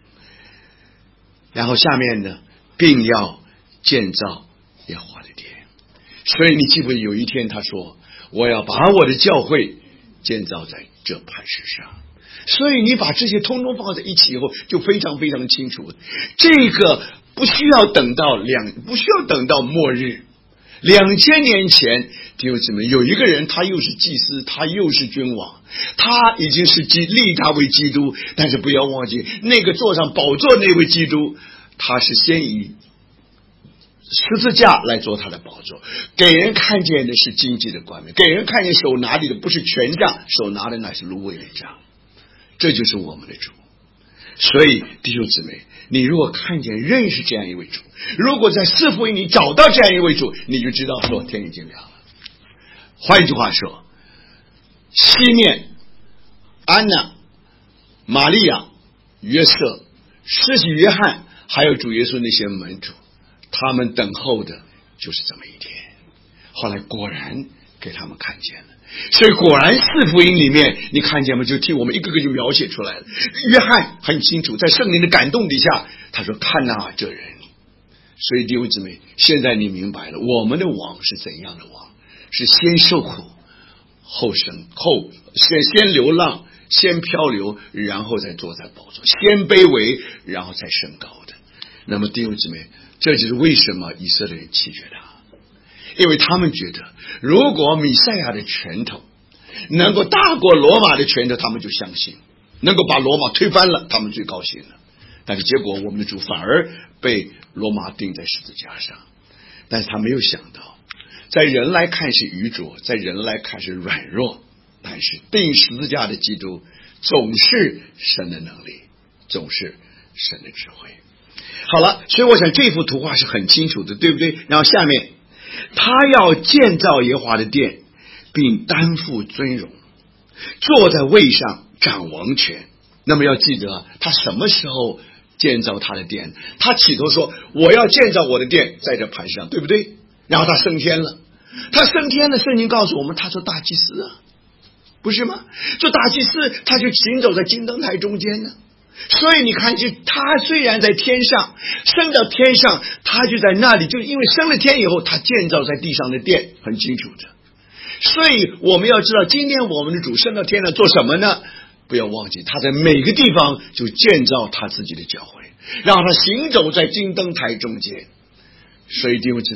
Speaker 1: 然后下面呢，并要建造耶和华的殿。所以你记不记得有一天他说：“我要把我的教会建造在这磐石上。”所以你把这些通通放在一起以后，就非常非常清楚，这个不需要等到两，不需要等到末日。两千年前，弟兄姊妹，有一个人，他又是祭司，他又是君王，他已经是基立他为基督，但是不要忘记，那个坐上宝座那位基督，他是先以十字架来做他的宝座，给人看见的是经济的冠冕，给人看见手拿里的不是权杖，手拿的乃是芦苇的杖，这就是我们的主。所以弟兄姊妹，你如果看见认识这样一位主，如果在四福音里找到这样一位主，你就知道说天已经亮了。换一句话说，西面、安娜、玛利亚、约瑟、施洗约翰还有主耶稣那些门徒，他们等候的就是这么一天。后来果然给他们看见了。所以果然四福音里面你看见吗？就替我们一个个就描写出来了。约翰很清楚，在圣灵的感动底下，他说：“看哪这人。”所以弟兄姊妹，现在你明白了，我们的王是怎样的王？是先受苦后升，后先先流浪，先漂流，然后再坐在宝座，先卑微，然后再升高的。那么弟兄姊妹，这就是为什么以色列人弃绝他。因为他们觉得，如果弥赛亚的拳头能够大过罗马的拳头，他们就相信；能够把罗马推翻了，他们最高兴了。但是结果，我们的主反而被罗马钉在十字架上。但是他没有想到，在人来看是愚拙，在人来看是软弱，但是钉十字架的基督总是神的能力，总是神的智慧。好了，所以我想这幅图画是很清楚的，对不对？然后下面，他要建造耶和华的殿，并担负尊荣，坐在位上掌王权。那么要记得，他什么时候建造他的殿？他起头说：“我要建造我的殿在这磐石上，对不对？”然后他升天了，他升天了。圣经告诉我们，他做大祭司啊，不是吗？做大祭司，他就行走在金灯台中间呢。所以你看，就他虽然在天上，升到天上，他就在那里，就因为升了天以后，他建造在地上的殿，很清楚的。所以我们要知道，今天我们的主升到天上做什么呢？不要忘记，他在每个地方就建造他自己的教会，让他行走在金灯台中间。所以弟兄姊妹，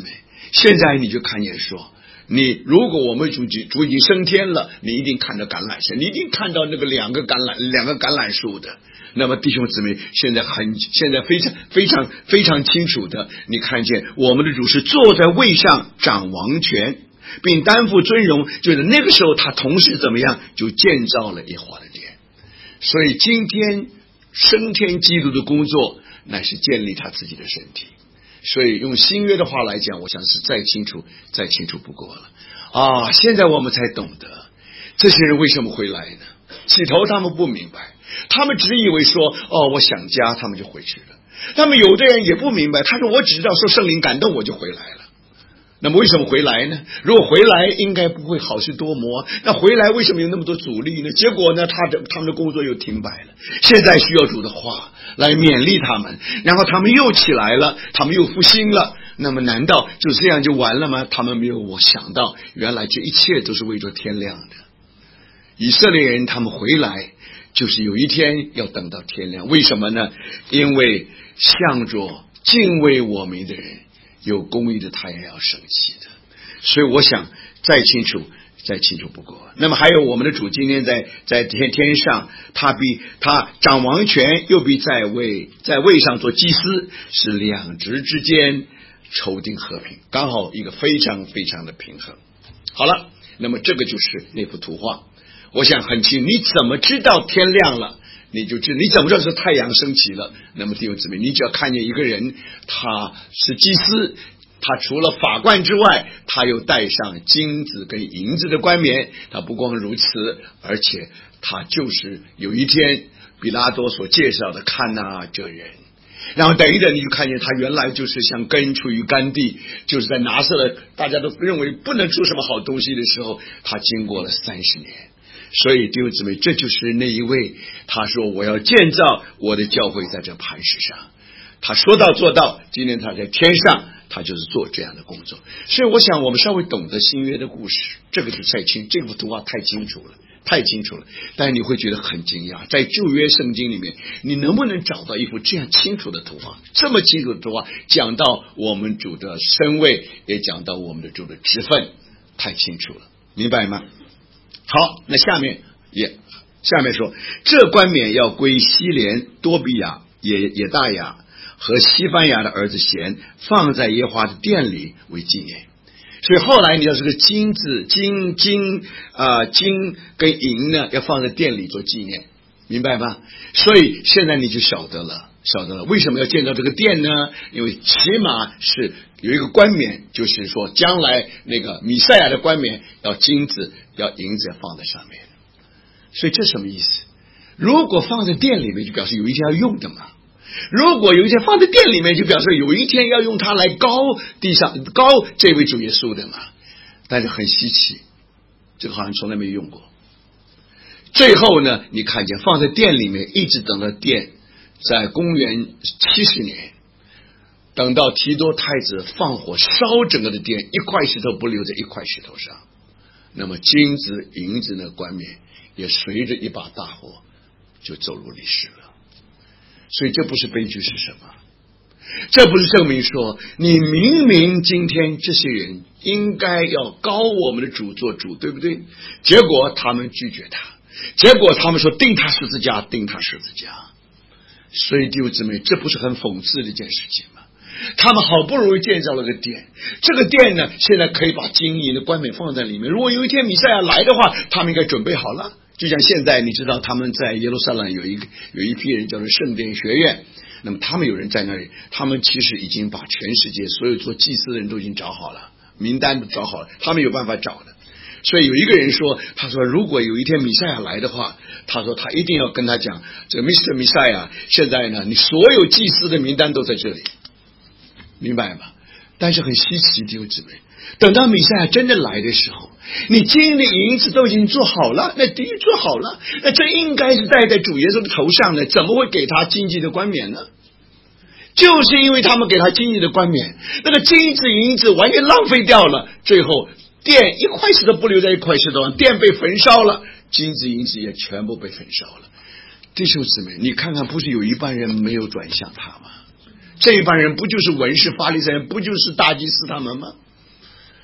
Speaker 1: 现在你就看见说，你如果我们主主已经升天了，你一定看到橄榄山，你一定看到那个两个橄榄两个橄榄树的。那么弟兄姊妹，现在很现在非常非常非常清楚的，你看见我们的主是坐在位上掌王权，并担负尊荣，就是那个时候他同时怎么样，就建造了耶和华的殿。所以今天升天基督的工作乃是建立他自己的身体。所以用新约的话来讲，我想是再清楚再清楚不过了啊！现在我们才懂得这些人为什么会来呢？起头他们不明白，他们只以为说哦我想家，他们就回去了。他们有的人也不明白，他说我只知道说圣灵感动我就回来了。那么为什么回来呢？如果回来应该不会好事多磨，那回来为什么有那么多阻力呢？结果呢，他的他们的工作又停摆了。现在需要主的话来勉励他们，然后他们又起来了，他们又复兴了。那么难道就这样就完了吗？他们没有我想到，原来这一切都是为着天亮的。以色列人他们回来，就是有一天要等到天亮。为什么呢？因为向着敬畏我们的人，有公义的太阳要升起的。所以我想再清楚再清楚不过。那么还有我们的主今天在在天天上，他比他掌王权，又比在位在位上做祭司，是两职之间筹定和平，刚好一个非常非常的平衡。好了，那么这个就是那幅图画。我想很清楚，你怎么知道天亮了？你就知你怎么知道是太阳升起了？那么弟兄姊妹，你只要看见一个人，他是祭司，他除了法冠之外，他又戴上金子跟银子的冠冕。他不光如此，而且他就是有一天比拉多所介绍的看哪这人，然后等一等你就看见他原来就是像根出于干地，就是在拿撒勒大家都认为不能出什么好东西的时候，他经过了三十年。所以弟兄姊妹，这就是那一位，他说我要建造我的教会在这磐石上，他说到做到。今天他在天上，他就是做这样的工作。所以我想我们稍微懂得新约的故事，这个就太清，这幅图画太清楚了太清楚了。但是你会觉得很惊讶，在旧约圣经里面，你能不能找到一幅这样清楚的图画，这么清楚的图画，讲到我们主的身位，也讲到我们的主的职分，太清楚了，明白吗？好，那下面也下面说，这冠冕要归西连、多比亚、也也大雅和西班牙的儿子贤，放在耶和华的殿里为纪念。所以后来你要这个金子金金啊、呃、金跟银呢，要放在殿里做纪念，明白吗？所以现在你就晓得了晓得了为什么要建造这个殿呢？因为起码是有一个冠冕，就是说将来那个弥赛亚的冠冕要金子要银子放在上面。所以这什么意思？如果放在殿里面，就表示有一天要用的嘛。如果有一天放在殿里面，就表示有一天要用它来高地上高这位主耶稣的嘛。但是很稀奇，这个好像从来没用过。最后呢，你看见放在殿里面，一直等到殿在公元七十年，等到提多太子放火烧整个的殿，一块石头不留在一块石头上，那么金子银子的冠冕也随着一把大火就走入历史了。所以这不是悲剧是什么？这不是证明说你明明今天这些人应该要高我们的主做主，对不对？结果他们拒绝他，结果他们说钉他十字架，钉他十字架。所以弟兄姊妹，这不是很讽刺的一件事情吗？他们好不容易建造了个殿，这个殿呢，现在可以把金银的冠冕放在里面。如果有一天弥赛亚来的话，他们应该准备好了。就像现在你知道他们在耶路撒冷有一个有一批人叫做圣殿学院，那么他们有人在那里，他们其实已经把全世界所有做祭司的人都已经找好了，名单都找好了，他们有办法找的。所以有一个人说，他说如果有一天弥赛亚来的话，他说他一定要跟他讲，这个 Mister 弥赛亚，现在呢你所有祭司的名单都在这里，明白吗？但是很稀奇，弟兄姊妹，等到弥赛亚真的来的时候，你金的银子都已经做好了，那第一做好了，那这应该是戴在主耶稣的头上的，怎么会给他金金的冠冕呢？就是因为他们给他金银的冠冕，那个金子银子完全浪费掉了，最后殿一块石头不留在一块石头上，殿被焚烧了，金子银子也全部被焚烧了。弟兄姊妹，你看看，不是有一半人没有转向他吗？这一半人不就是文士法利赛人，不就是大祭司他们吗？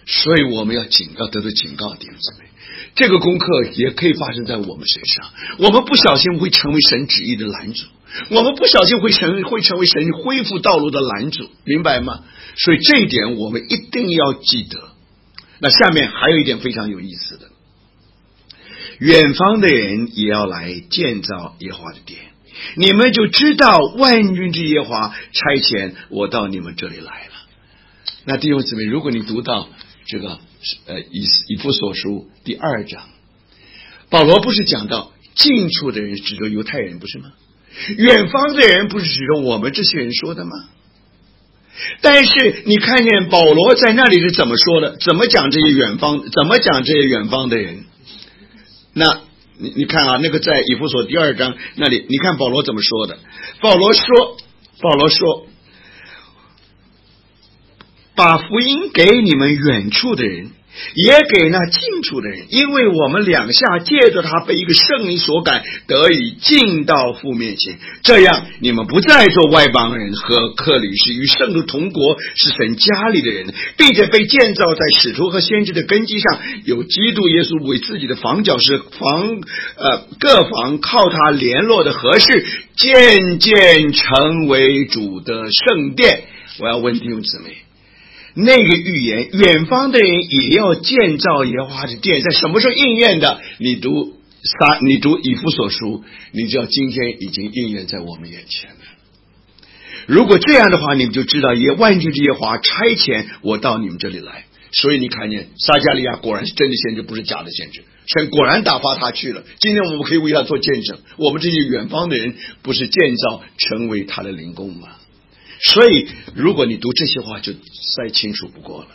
Speaker 1: 所以我们要警告，得到警告，弟兄姊妹，这个功课也可以发生在我们身上。我们不小心会成为神旨意的拦阻，我们不小心会成会成为神恢复道路的拦阻，明白吗？所以这一点我们一定要记得。那下面还有一点非常有意思的，远方的人也要来建造耶和华的殿，你们就知道万军之耶和华差遣我到你们这里来了。那弟兄姊妹，如果你读到这个呃以以弗所书第二章，保罗不是讲到近处的人指着犹太人不是吗？远方的人不是指着我们这些人说的吗？但是你看见保罗在那里是怎么说的，怎么讲这些远方，怎么讲这些远方的人。那你你看啊，那个在以弗所第二章那里，你看保罗怎么说的。保罗说保罗说把福音给你们远处的人，也给那近处的人，因为我们两下借着他被一个圣灵所感，得以进到父面前，这样你们不再做外邦人和客旅，是与圣徒同国，是神家里的人，并且被建造在使徒和先知的根基上，有基督耶稣为自己的房角石，房呃各房靠他联络的合适，渐渐成为主的圣殿。我要问弟兄姊妹，那个预言远方的人也要建造耶和华的殿，在什么时候应验的？你读撒你读以弗所书，你知道今天已经应验在我们眼前了。如果这样的话，你们就知道耶万军之耶和华差遣我到你们这里来。所以你看见撒迦利亚果然是真的先知，不是假的先知，神果然打发他去了。今天我们可以为他做见证，我们这些远方的人不是建造成为他的灵宫吗？所以如果你读这些话就再清楚不过了。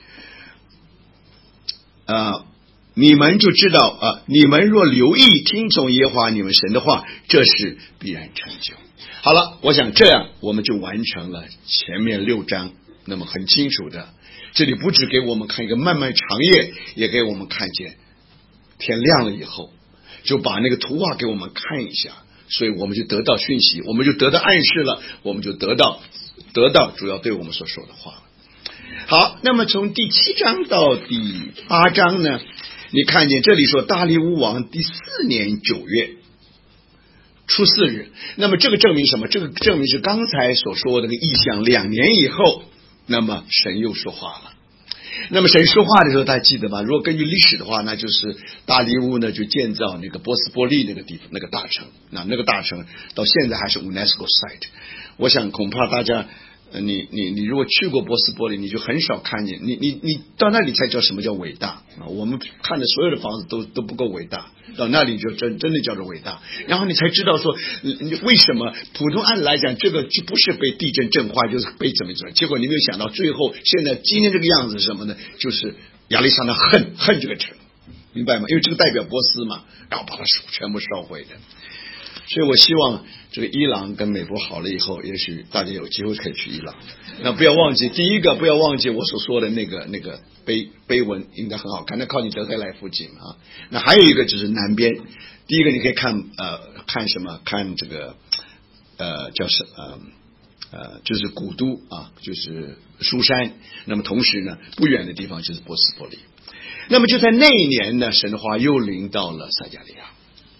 Speaker 1: 呃，你们就知道啊、呃，你们若留意听从耶和华你们神的话，这是必然成就。好了，我想这样我们就完成了前面六章。那么很清楚的，这里不只给我们看一个漫漫长夜，也给我们看见天亮了以后，就把那个图画给我们看一下，所以我们就得到讯息，我们就得到暗示了，我们就得到得到主要对我们所说的话了。好，那么从第七章到第八章呢，你看见这里说大利乌王第四年九月初四日，那么这个证明什么？这个证明是刚才所说的那个意象，两年以后，那么神又说话了。那么神说话的时候大家记得吧？如果根据历史的话，那就是大利乌呢就建造那个波斯波利那个地方那个大城，那那个大城到现在还是 UNESCO site。 我想恐怕大家呃，你你你如果去过波斯波利，你就很少看见，你你你到那里才知道什么叫伟大啊！我们看的所有的房子都都不够伟大，到那里就真真的叫做伟大。然后你才知道说，为什么普通按理来讲，这个就不是被地震震坏，就是被怎么怎么。结果你没有想到，最后现在今天这个样子是什么呢？就是亚历山大恨恨这个城，明白吗？因为这个代表波斯嘛，然后把它全部烧毁的。所以我希望这个伊朗跟美国好了以后，也许大家有机会可以去伊朗。那不要忘记，第一个不要忘记我所说的那个那个碑碑文应该很好看，那靠近德黑莱附近啊。那还有一个就是南边，第一个你可以看呃看什么？看这个呃叫什呃呃就是古都啊，就是苏珊。那么同时呢，不远的地方就是波斯波利。那么就在那一年呢，神的话又临到了撒迦利亚。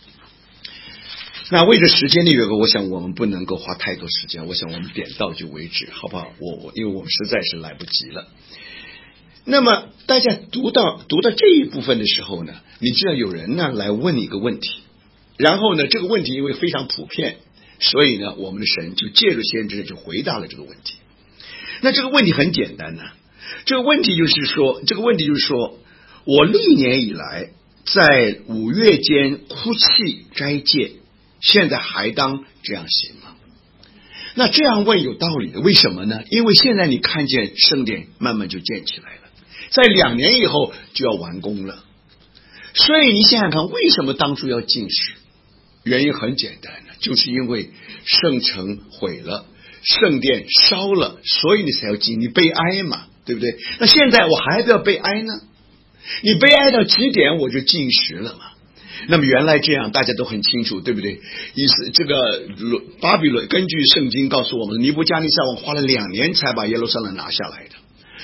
Speaker 1: 那为了时间的缘故，我想我们不能够花太多时间，我想我们点到就为止，好不好？我我因为我们实在是来不及了。那么大家读到读到这一部分的时候呢，你知道有人呢来问你一个问题，然后呢这个问题因为非常普遍，所以呢我们的神就借着先知就回答了这个问题。那这个问题很简单呢，这个问题就是说，这个问题就是说，我历年以来在五月间哭泣斋戒，现在还当这样行吗？那这样问有道理的，为什么呢？因为现在你看见圣殿慢慢就建起来了，在两年以后就要完工了。所以你想想看，为什么当初要禁食？原因很简单，就是因为圣城毁了，圣殿烧了，所以你才要禁，你悲哀嘛，对不对？那现在我还要悲哀呢？你悲哀到极点，我就禁食了嘛。那么原来这样大家都很清楚，对不对？意思这个巴比伦根据圣经告诉我们，尼布加尼撒王花了两年才把耶路撒冷拿下来的。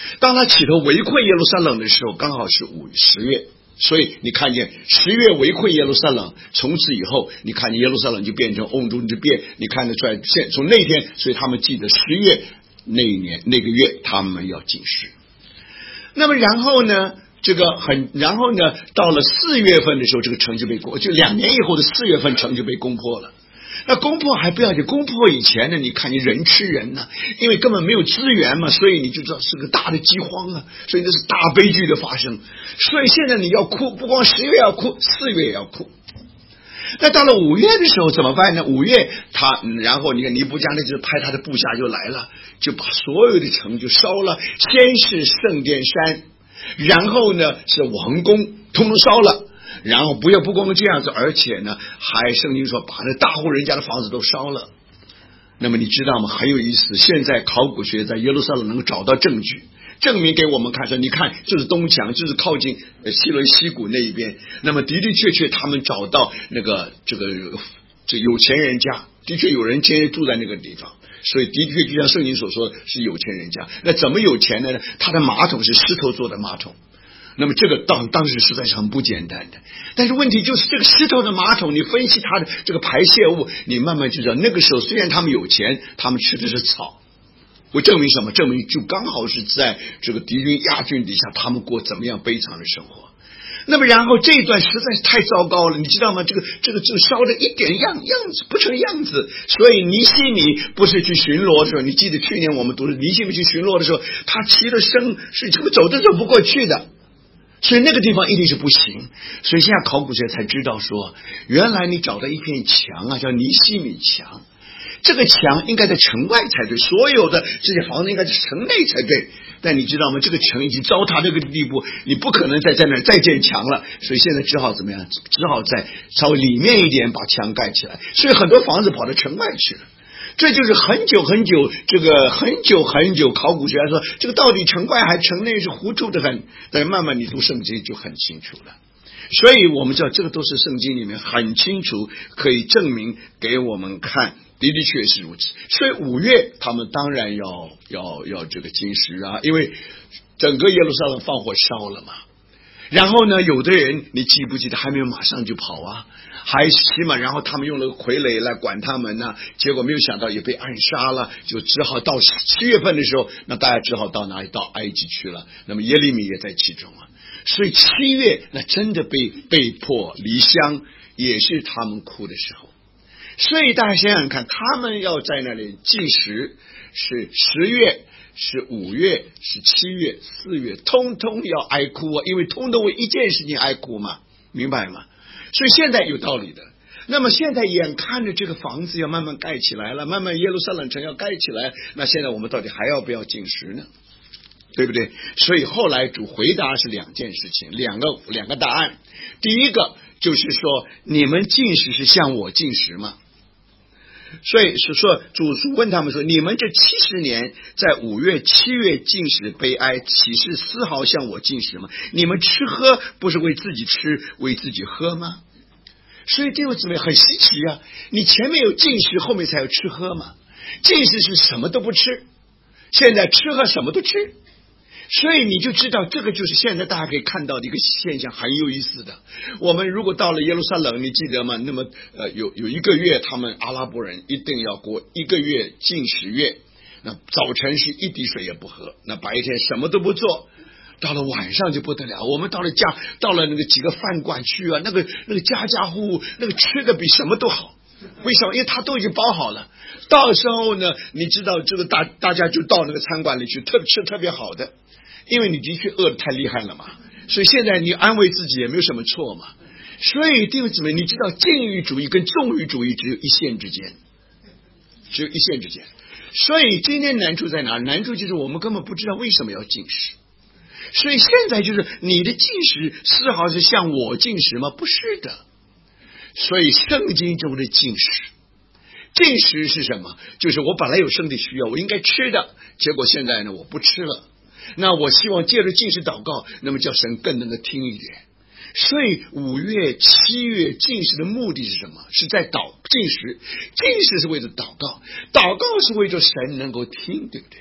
Speaker 1: 当他起头围困耶路撒冷的时候，刚好是五十月，所以你看见十月围困耶路撒冷，从此以后你看见耶路撒冷就变成瓮中之鳖，你看得出来。现从那天，所以他们记得十月那一年那个月他们要禁食。那么然后呢，这个很然后呢，到了四月份的时候，这个城就被攻，就两年以后的四月份城就被攻破了。那攻破还不要紧，攻破以前呢，你看你人吃人呢、啊，因为根本没有资源嘛，所以你就知道是个大的饥荒啊，所以这是大悲剧的发生。所以现在你要哭，不光十月要哭，四月也要哭。那到了五月的时候怎么办呢？五月他，然后你看尼布加那就派他的部下就来了，就把所有的城就烧了，先是圣殿山，然后呢是王宫，通通烧了。然后不要不光这样子，而且呢，还圣经说把那大户人家的房子都烧了。那么你知道吗？很有意思。现在考古学在耶路撒冷能够找到证据，证明给我们看说，你看这是东墙，就是靠近西伦西谷那一边。那么的的确确，他们找到那个这个这有钱人家，的确有人接住在那个地方。所以的确就像圣经所说是有钱人家。那怎么有钱呢？他的马桶是石头做的马桶。那么这个当当时实在是很不简单的，但是问题就是这个石头的马桶，你分析它的这个排泄物，你慢慢就知道，那个时候虽然他们有钱，他们吃的是草。我证明什么？证明就刚好是在这个敌军亚军底下，他们过怎么样悲惨的生活。那么然后这一段实在是太糟糕了，你知道吗？这个这个这个烧的一点样样子不成样子，所以尼希米不是去巡逻的时候，你记得去年我们读的尼希米去巡逻的时候，他骑着牲是这个走都走不过去的。所以那个地方一定是不行，所以现在考古学才知道说，原来你找到一片墙啊，叫尼希米墙，这个墙应该在城外才对，所有的这些房子应该在城内才对。但你知道吗？这个城已经糟蹋这个地步，你不可能再在那儿再建墙了，所以现在只好怎么样？只好在稍微里面一点把墙盖起来，所以很多房子跑到城外去了。这就是很久很久，这个很久很久，考古学家说这个到底城外还城内是糊涂的很，但慢慢你读圣经就很清楚了。所以我们知道这个都是圣经里面很清楚可以证明给我们看，的的确是如此。所以五月他们当然要要要这个禁食啊，因为整个耶路撒冷放火烧了嘛。然后呢，有的人你记不记得还没有马上就跑啊，还起码然后他们用了个傀儡来管他们呢、啊，结果没有想到也被暗杀了，就只好到七月份的时候，那大家只好到哪里？到埃及去了。那么耶利米也在其中啊，所以七月那真的被被迫离乡，也是他们哭的时候。所以大家想想看，他们要在那里计时是十月。是五月，是七月，四月，通通要哀哭啊！因为通通为一件事情哀哭嘛，明白吗？所以现在有道理的。那么现在眼看着这个房子要慢慢盖起来了，慢慢耶路撒冷城要盖起来，那现在我们到底还要不要禁食呢？对不对？所以后来主回答是两件事情，两个两个答案。第一个就是说，你们禁食是向我禁食吗？所以是说主主问他们说，你们这七十年在五月七月禁食悲哀，岂是丝毫向我禁食吗？你们吃喝不是为自己吃为自己喝吗？所以弟兄姊妹很稀奇啊，你前面有禁食，后面才有吃喝嘛。禁食是什么都不吃，现在吃喝什么都吃，所以你就知道这个就是现在大家可以看到的一个现象，很有意思的。我们如果到了耶路撒冷，你记得吗？那么呃有有一个月，他们阿拉伯人一定要过一个月禁食月，那早晨是一滴水也不喝，那白天什么都不做，到了晚上就不得了。我们到了家，到了那个几个饭馆去啊，那个那个家家户户那个吃的比什么都好。为什么？因为他都已经包好了。到时候呢，你知道这个大大家就到那个餐馆里去，特吃特别好的。因为你的确饿得太厉害了嘛，所以现在你安慰自己也没有什么错嘛。所以弟兄姊妹，你知道禁欲主义跟纵欲主义只有一线之间，只有一线之间。所以今天难处在哪？难处就是我们根本不知道为什么要禁食。所以现在就是你的禁食丝毫是向我禁食吗？不是的。所以圣经中的禁食，禁食是什么？就是我本来有身体需要，我应该吃的，结果现在呢我不吃了。那我希望借着禁食祷告，那么叫神更能够听一点。所以五月七月禁食的目的是什么？是在祷禁食，禁食是为了祷告，祷告是为着神能够听，对不对？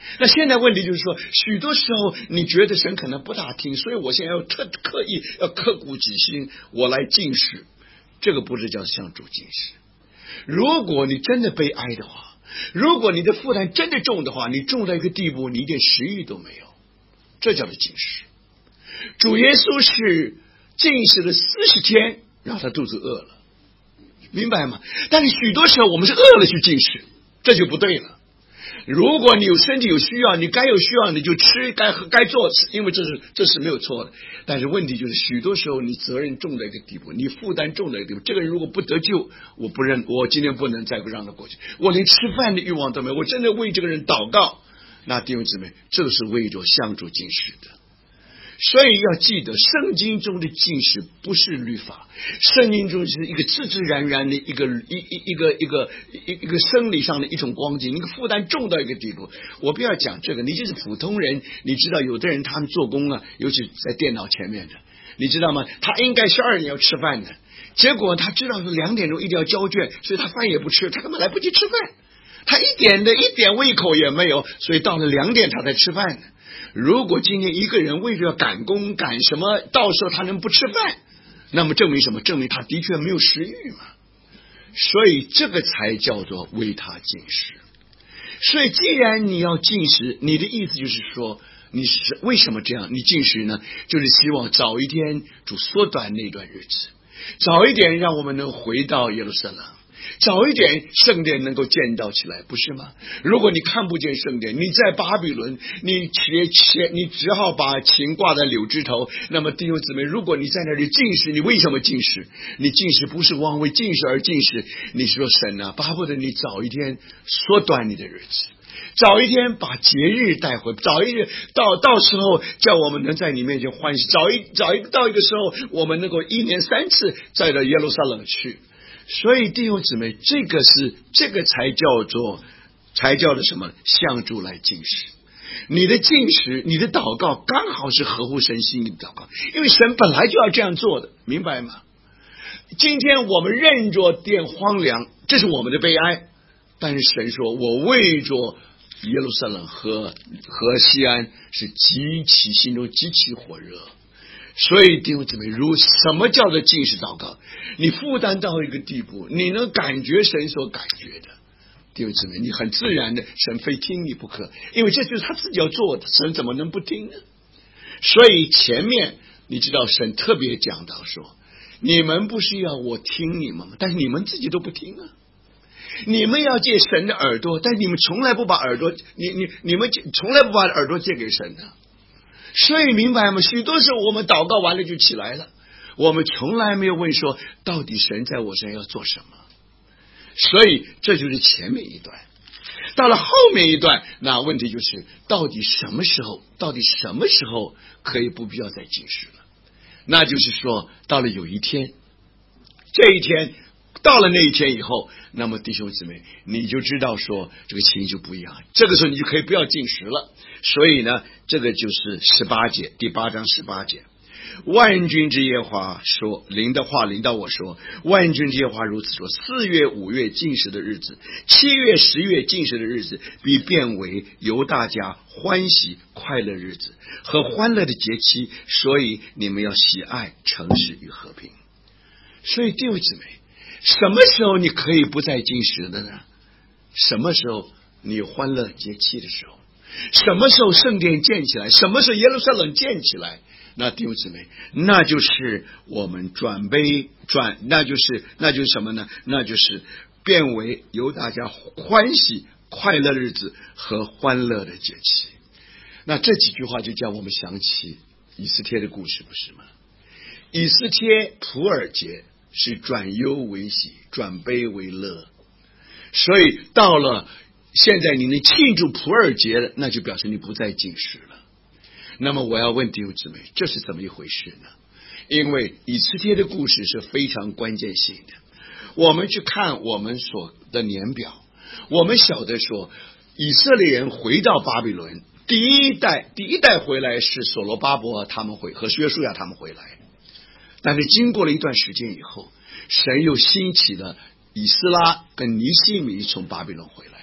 Speaker 1: 那现在问题就是说，许多时候你觉得神可能不大听，所以我现在要特刻意要刻骨己心，我来禁食。这个不是叫向主禁食。如果你真的悲哀的话，如果你的负担真的重的话，你重到一个地步，你一点食欲都没有，这叫做禁食。主耶稣是禁食了四十天，让他肚子饿了，明白吗？但是许多时候我们是饿了去禁食，这就不对了。如果你有身体有需要，你该有需要你就吃，该喝该做，因为这是这是没有错的。但是问题就是，许多时候你责任重到一个地步，你负担重到一个地步，这个人如果不得救，我不认，我今天不能再让他过去，我连吃饭的欲望都没有，我真的为这个人祷告，那弟兄姊妹，这是为着向主禁食的。所以要记得，圣经中的禁食不是律法，圣经中是一个自自然然的一个一一一个一个一个生理上的一种光景，一个负担重到一个地步。我不要讲这个，你就是普通人，你知道有的人他们做工啊，尤其在电脑前面的，你知道吗？他应该十二点要吃饭的，结果他知道是两点钟一定要交卷，所以他饭也不吃，他根本来不及吃饭，他一点的一点胃口也没有，所以到了两点他才吃饭呢。如果今天一个人为了要赶工赶什么，到时候他能不吃饭，那么证明什么？证明他的确没有食欲嘛。所以这个才叫做为他禁食。所以既然你要禁食，你的意思就是说，你是为什么这样？你禁食呢？就是希望早一天主缩短那段日子，早一点让我们能回到耶路撒冷，早一点圣殿能够建造起来，不是吗？如果你看不见圣殿，你在巴比伦，你且且你只好把琴挂在柳枝头。那么弟兄姊妹，如果你在那里禁食，你为什么禁食？你禁食不是光为禁食而禁食，你说神啊，巴不得你早一天缩短你的日子，早一天把节日带回，早一日到到时候叫我们能在你面前欢喜，早一早一到一个时候，我们能够一年三次再到耶路撒冷去。所以弟兄姊妹，这个是这个才叫做才叫做什么？向主来禁食。你的禁食，你的祷告刚好是合乎神心意的祷告，因为神本来就要这样做的，明白吗？今天我们认着殿荒凉，这是我们的悲哀，但是神说，我为着耶路撒冷和和西安是极其心中极其火热。所以弟兄姊妹，如什么叫做禁食祷告？你负担到一个地步，你能感觉神所感觉的，弟兄姊妹，你很自然的，神非听你不可，因为这就是他自己要做的，神怎么能不听呢？所以前面你知道神特别讲到说，你们不是要我听你们吗？但是你们自己都不听啊。你们要借神的耳朵，但你们从来不把耳朵，你你你们从来不把耳朵借给神的。所以明白吗？许多时候我们祷告完了就起来了，我们从来没有问说，到底神在我身上要做什么。所以这就是前面一段。到了后面一段，那问题就是到底什么时候，到底什么时候可以不必要再禁食了？那就是说，到了有一天，这一天到了那一天以后，那么弟兄姊妹，你就知道说这个情形就不一样，这个时候你就可以不要禁食了。所以呢，这个就是十八节，第八章十八节。万军之耶和华说，临的话临到我说，万军之耶和华如此说，四月五月禁食的日子，七月十月禁食的日子，必变为犹大家欢喜快乐日子和欢乐的节期，所以你们要喜爱诚实与和平。所以弟兄姊妹，什么时候你可以不再禁食的呢？什么时候你有欢乐节期的时候，什么时候圣殿建起来，什么时候耶路撒冷建起来，那弟兄姊妹，那就是我们转悲转，那就是那就是什么呢？那就是变为由大家欢喜快乐日子和欢乐的节期。那这几句话就叫我们想起以斯帖的故事，不是吗？以斯帖普尔节是转忧为喜，转悲为乐，所以到了现在你能庆祝普尔节了，那就表示你不再禁食了。那么我要问弟兄姊妹，这是怎么一回事呢？因为以斯帖的故事是非常关键性的。我们去看我们所的年表，我们晓得说，以色列人回到巴比伦，第一代第一代回来是所罗巴伯他们回和约书亚他们回来，但是经过了一段时间以后，神又兴起了以斯拉跟尼希米从巴比伦回来。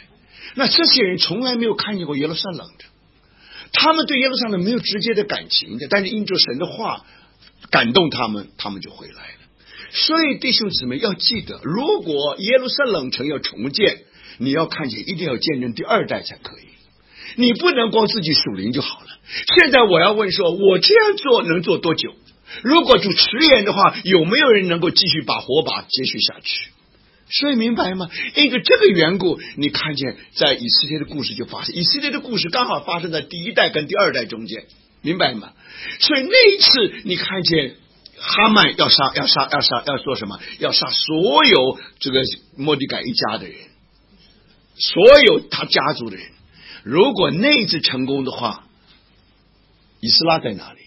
Speaker 1: 那这些人从来没有看见过耶路撒冷的，他们对耶路撒冷没有直接的感情的，但是因着神的话感动他们，他们就回来了。所以弟兄姊妹要记得，如果耶路撒冷城要重建，你要看见一定要见证第二代才可以，你不能光自己属灵就好了。现在我要问说，我这样做能做多久？如果主迟延的话，有没有人能够继续把火把接续下去？所以明白吗？因为这个缘故，你看见在以色列的故事就发生，以色列的故事刚好发生在第一代跟第二代中间，明白吗？所以那一次你看见哈曼要杀要杀要杀要做什么？要杀所有这个末底改一家的人，所有他家族的人。如果那一次成功的话，以斯拉在哪里？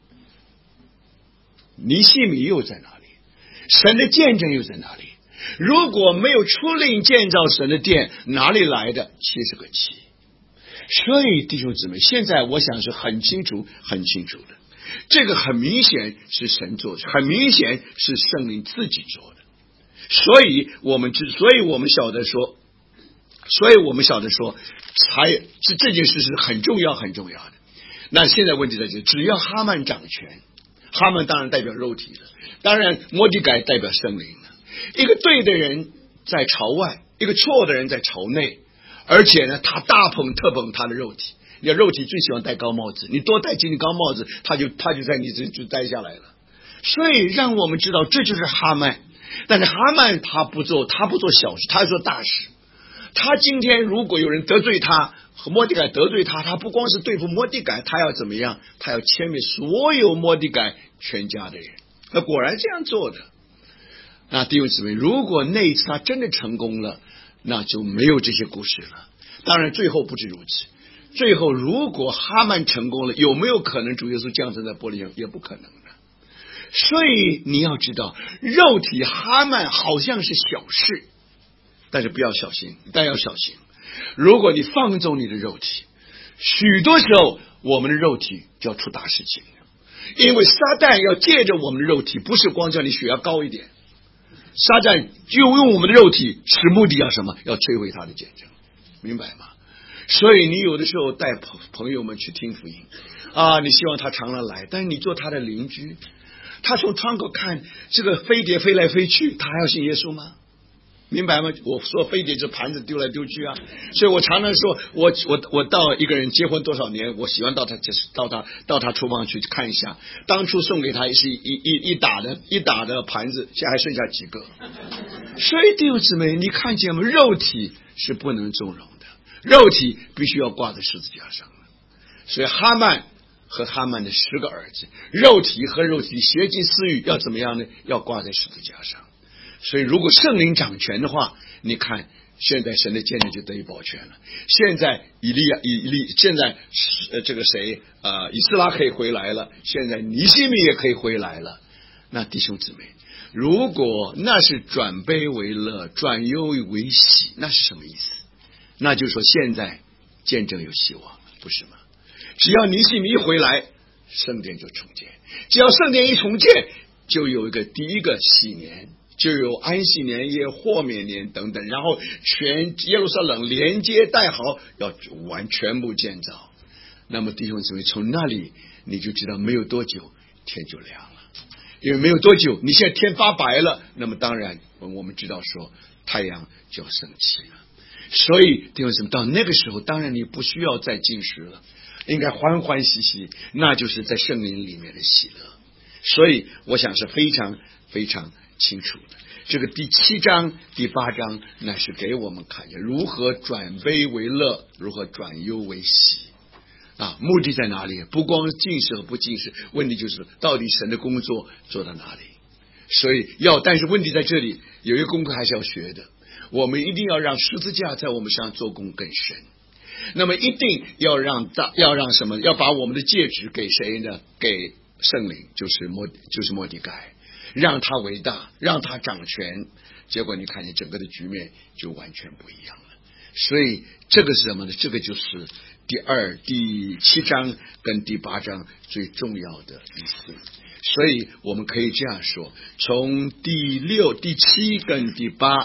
Speaker 1: 尼希米又在哪里？神的见证又在哪里？如果没有出令建造神的殿，哪里来的七十个七？所以弟兄姊妹，现在我想是很清楚很清楚的，这个很明显是神做的，很明显是圣灵自己做的。所以我们之所以我们晓得说所以我们晓得说才这这件事是很重要很重要的。那现在问题在这，只要哈曼掌权，哈曼当然代表肉体了，当然末底改代表圣灵了。一个对的人在朝外，一个错的人在朝内，而且呢，他大捧特捧他的肉体。你肉体最喜欢戴高帽子，你多戴几顶高帽子，他就他就在你这就戴下来了。所以让我们知道，这就是哈曼。但是哈曼他不做，他不做小事，他做大事。他今天如果有人得罪他，和末底改得罪他，他不光是对付末底改，他要怎么样？他要歼灭所有末底改全家的人。那果然这样做的。那弟兄姊妹，如果那一次他真的成功了，那就没有这些故事了。当然最后不止如此，最后如果哈曼成功了，有没有可能主耶稣降生在玻璃上？也不可能的。所以你要知道，肉体哈曼好像是小事，但是不要小心，但要小心。如果你放纵你的肉体，许多时候我们的肉体就要出大事情。因为撒旦要借着我们的肉体，不是光叫你血压高一点，撒旦就用我们的肉体是目的要什么？要摧毁他的见证，明白吗？所以你有的时候带朋朋友们去听福音啊，你希望他常常来，但是你做他的邻居，他从窗口看这个飞碟飞来飞去，他还要信耶稣吗？明白吗？我说飞碟这盘子丢来丢去啊，所以我常常说，我我我到一个人结婚多少年，我喜欢到他到他到他厨房去看一下，当初送给他是一一一打的一打的盘子，现在还剩下几个。所以弟兄姊妹，你看见吗？肉体是不能纵容的，肉体必须要挂在十字架上。所以哈曼和哈曼的十个儿子，肉体和肉体邪尽私欲要怎么样呢？要挂在十字架上。所以如果圣灵掌权的话，你看现在神的见证就得以保全了。现在以利亚以利现在呃这个谁呃以斯拉可以回来了，现在尼希米也可以回来了。那弟兄姊妹，如果那是转悲为乐，转忧为喜，那是什么意思？那就是说现在见证有希望了，不是吗？只要尼希米一回来，圣殿就重建，只要圣殿一重建，就有一个第一个喜年，就有安息年夜、豁免年等等，然后全耶路撒冷连接带好，要完全部建造。那么弟兄姊妹，从那里你就知道没有多久天就亮了，因为没有多久你现在天发白了，那么当然我们知道说太阳就要升起了。所以弟兄姊妹，到那个时候当然你不需要再进食了，应该欢欢喜喜，那就是在圣灵里面的喜乐。所以我想是非常非常清楚的。这个第七章第八章乃是给我们看见如何转悲为乐，如何转忧为喜啊，目的在哪里？不光进食和不进食，问题就是到底神的工作做到哪里。所以要但是问题在这里，有一个功课还是要学的，我们一定要让十字架在我们身上做工更深。那么一定要让要让什么？要把我们的戒指给谁呢？给圣灵，就是末就是末底改，让他为大，让他掌权。结果你看见整个的局面就完全不一样了。所以这个是什么呢？这个就是第二、第七章跟第八章最重要的意思。所以我们可以这样说，从第六、第七跟第八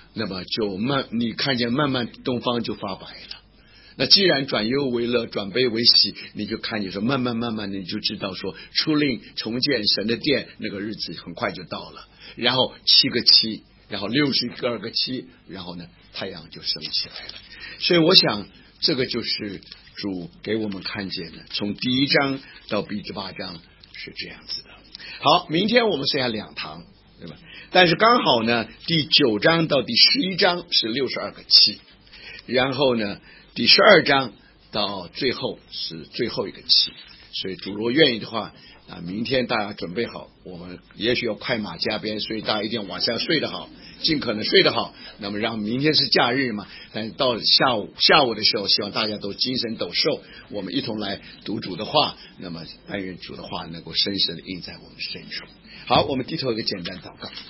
Speaker 1: 那么就慢，你看见慢慢东方就发白了。那既然转忧为乐，转悲为喜，你就看见说慢慢慢慢的你就知道说出令重建神的殿那个日子很快就到了。然后七个七，然后六十二个七，然后呢太阳就升起来了。所以我想这个就是主给我们看见的，从第一章到第十八章是这样子的。好，明天我们剩下两堂，对吧？但是刚好呢，第九章到第十一章是六十二个七，然后呢，第十二章到最后是最后一个七。所以主如果愿意的话啊，明天大家准备好，我们也许要快马加鞭，所以大家一定要晚上睡得好，尽可能睡得好。那么让明天是假日嘛，但是到了下午下午的时候，希望大家都精神抖擞，我们一同来读主的话。那么但愿主的话能够深深的印在我们身上。好，我们低头一个简单祷告。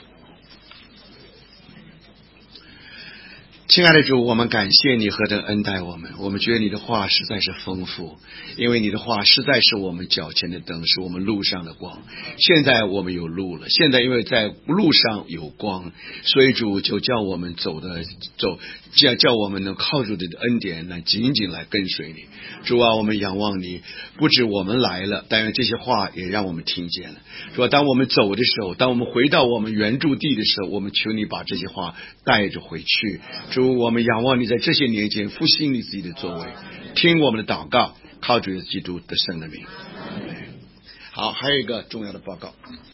Speaker 1: 亲爱的主，我们感谢你何等恩待我们，我们觉得你的话实在是丰富，因为你的话实在是我们脚前的灯，是我们路上的光。现在我们有路了，现在因为在路上有光，所以主就叫我们走的走，叫叫我们能靠住你的恩典来紧紧来跟随你。主啊，我们仰望你，不止我们来了，但愿这些话也让我们听见了。主啊，当我们走的时候，当我们回到我们原住地的时候，我们求你把这些话带着回去。主，我们仰望你在这些年间复兴你自己的作为，听我们的祷告，靠主耶稣基督的圣的名。好，还有一个重要的报告。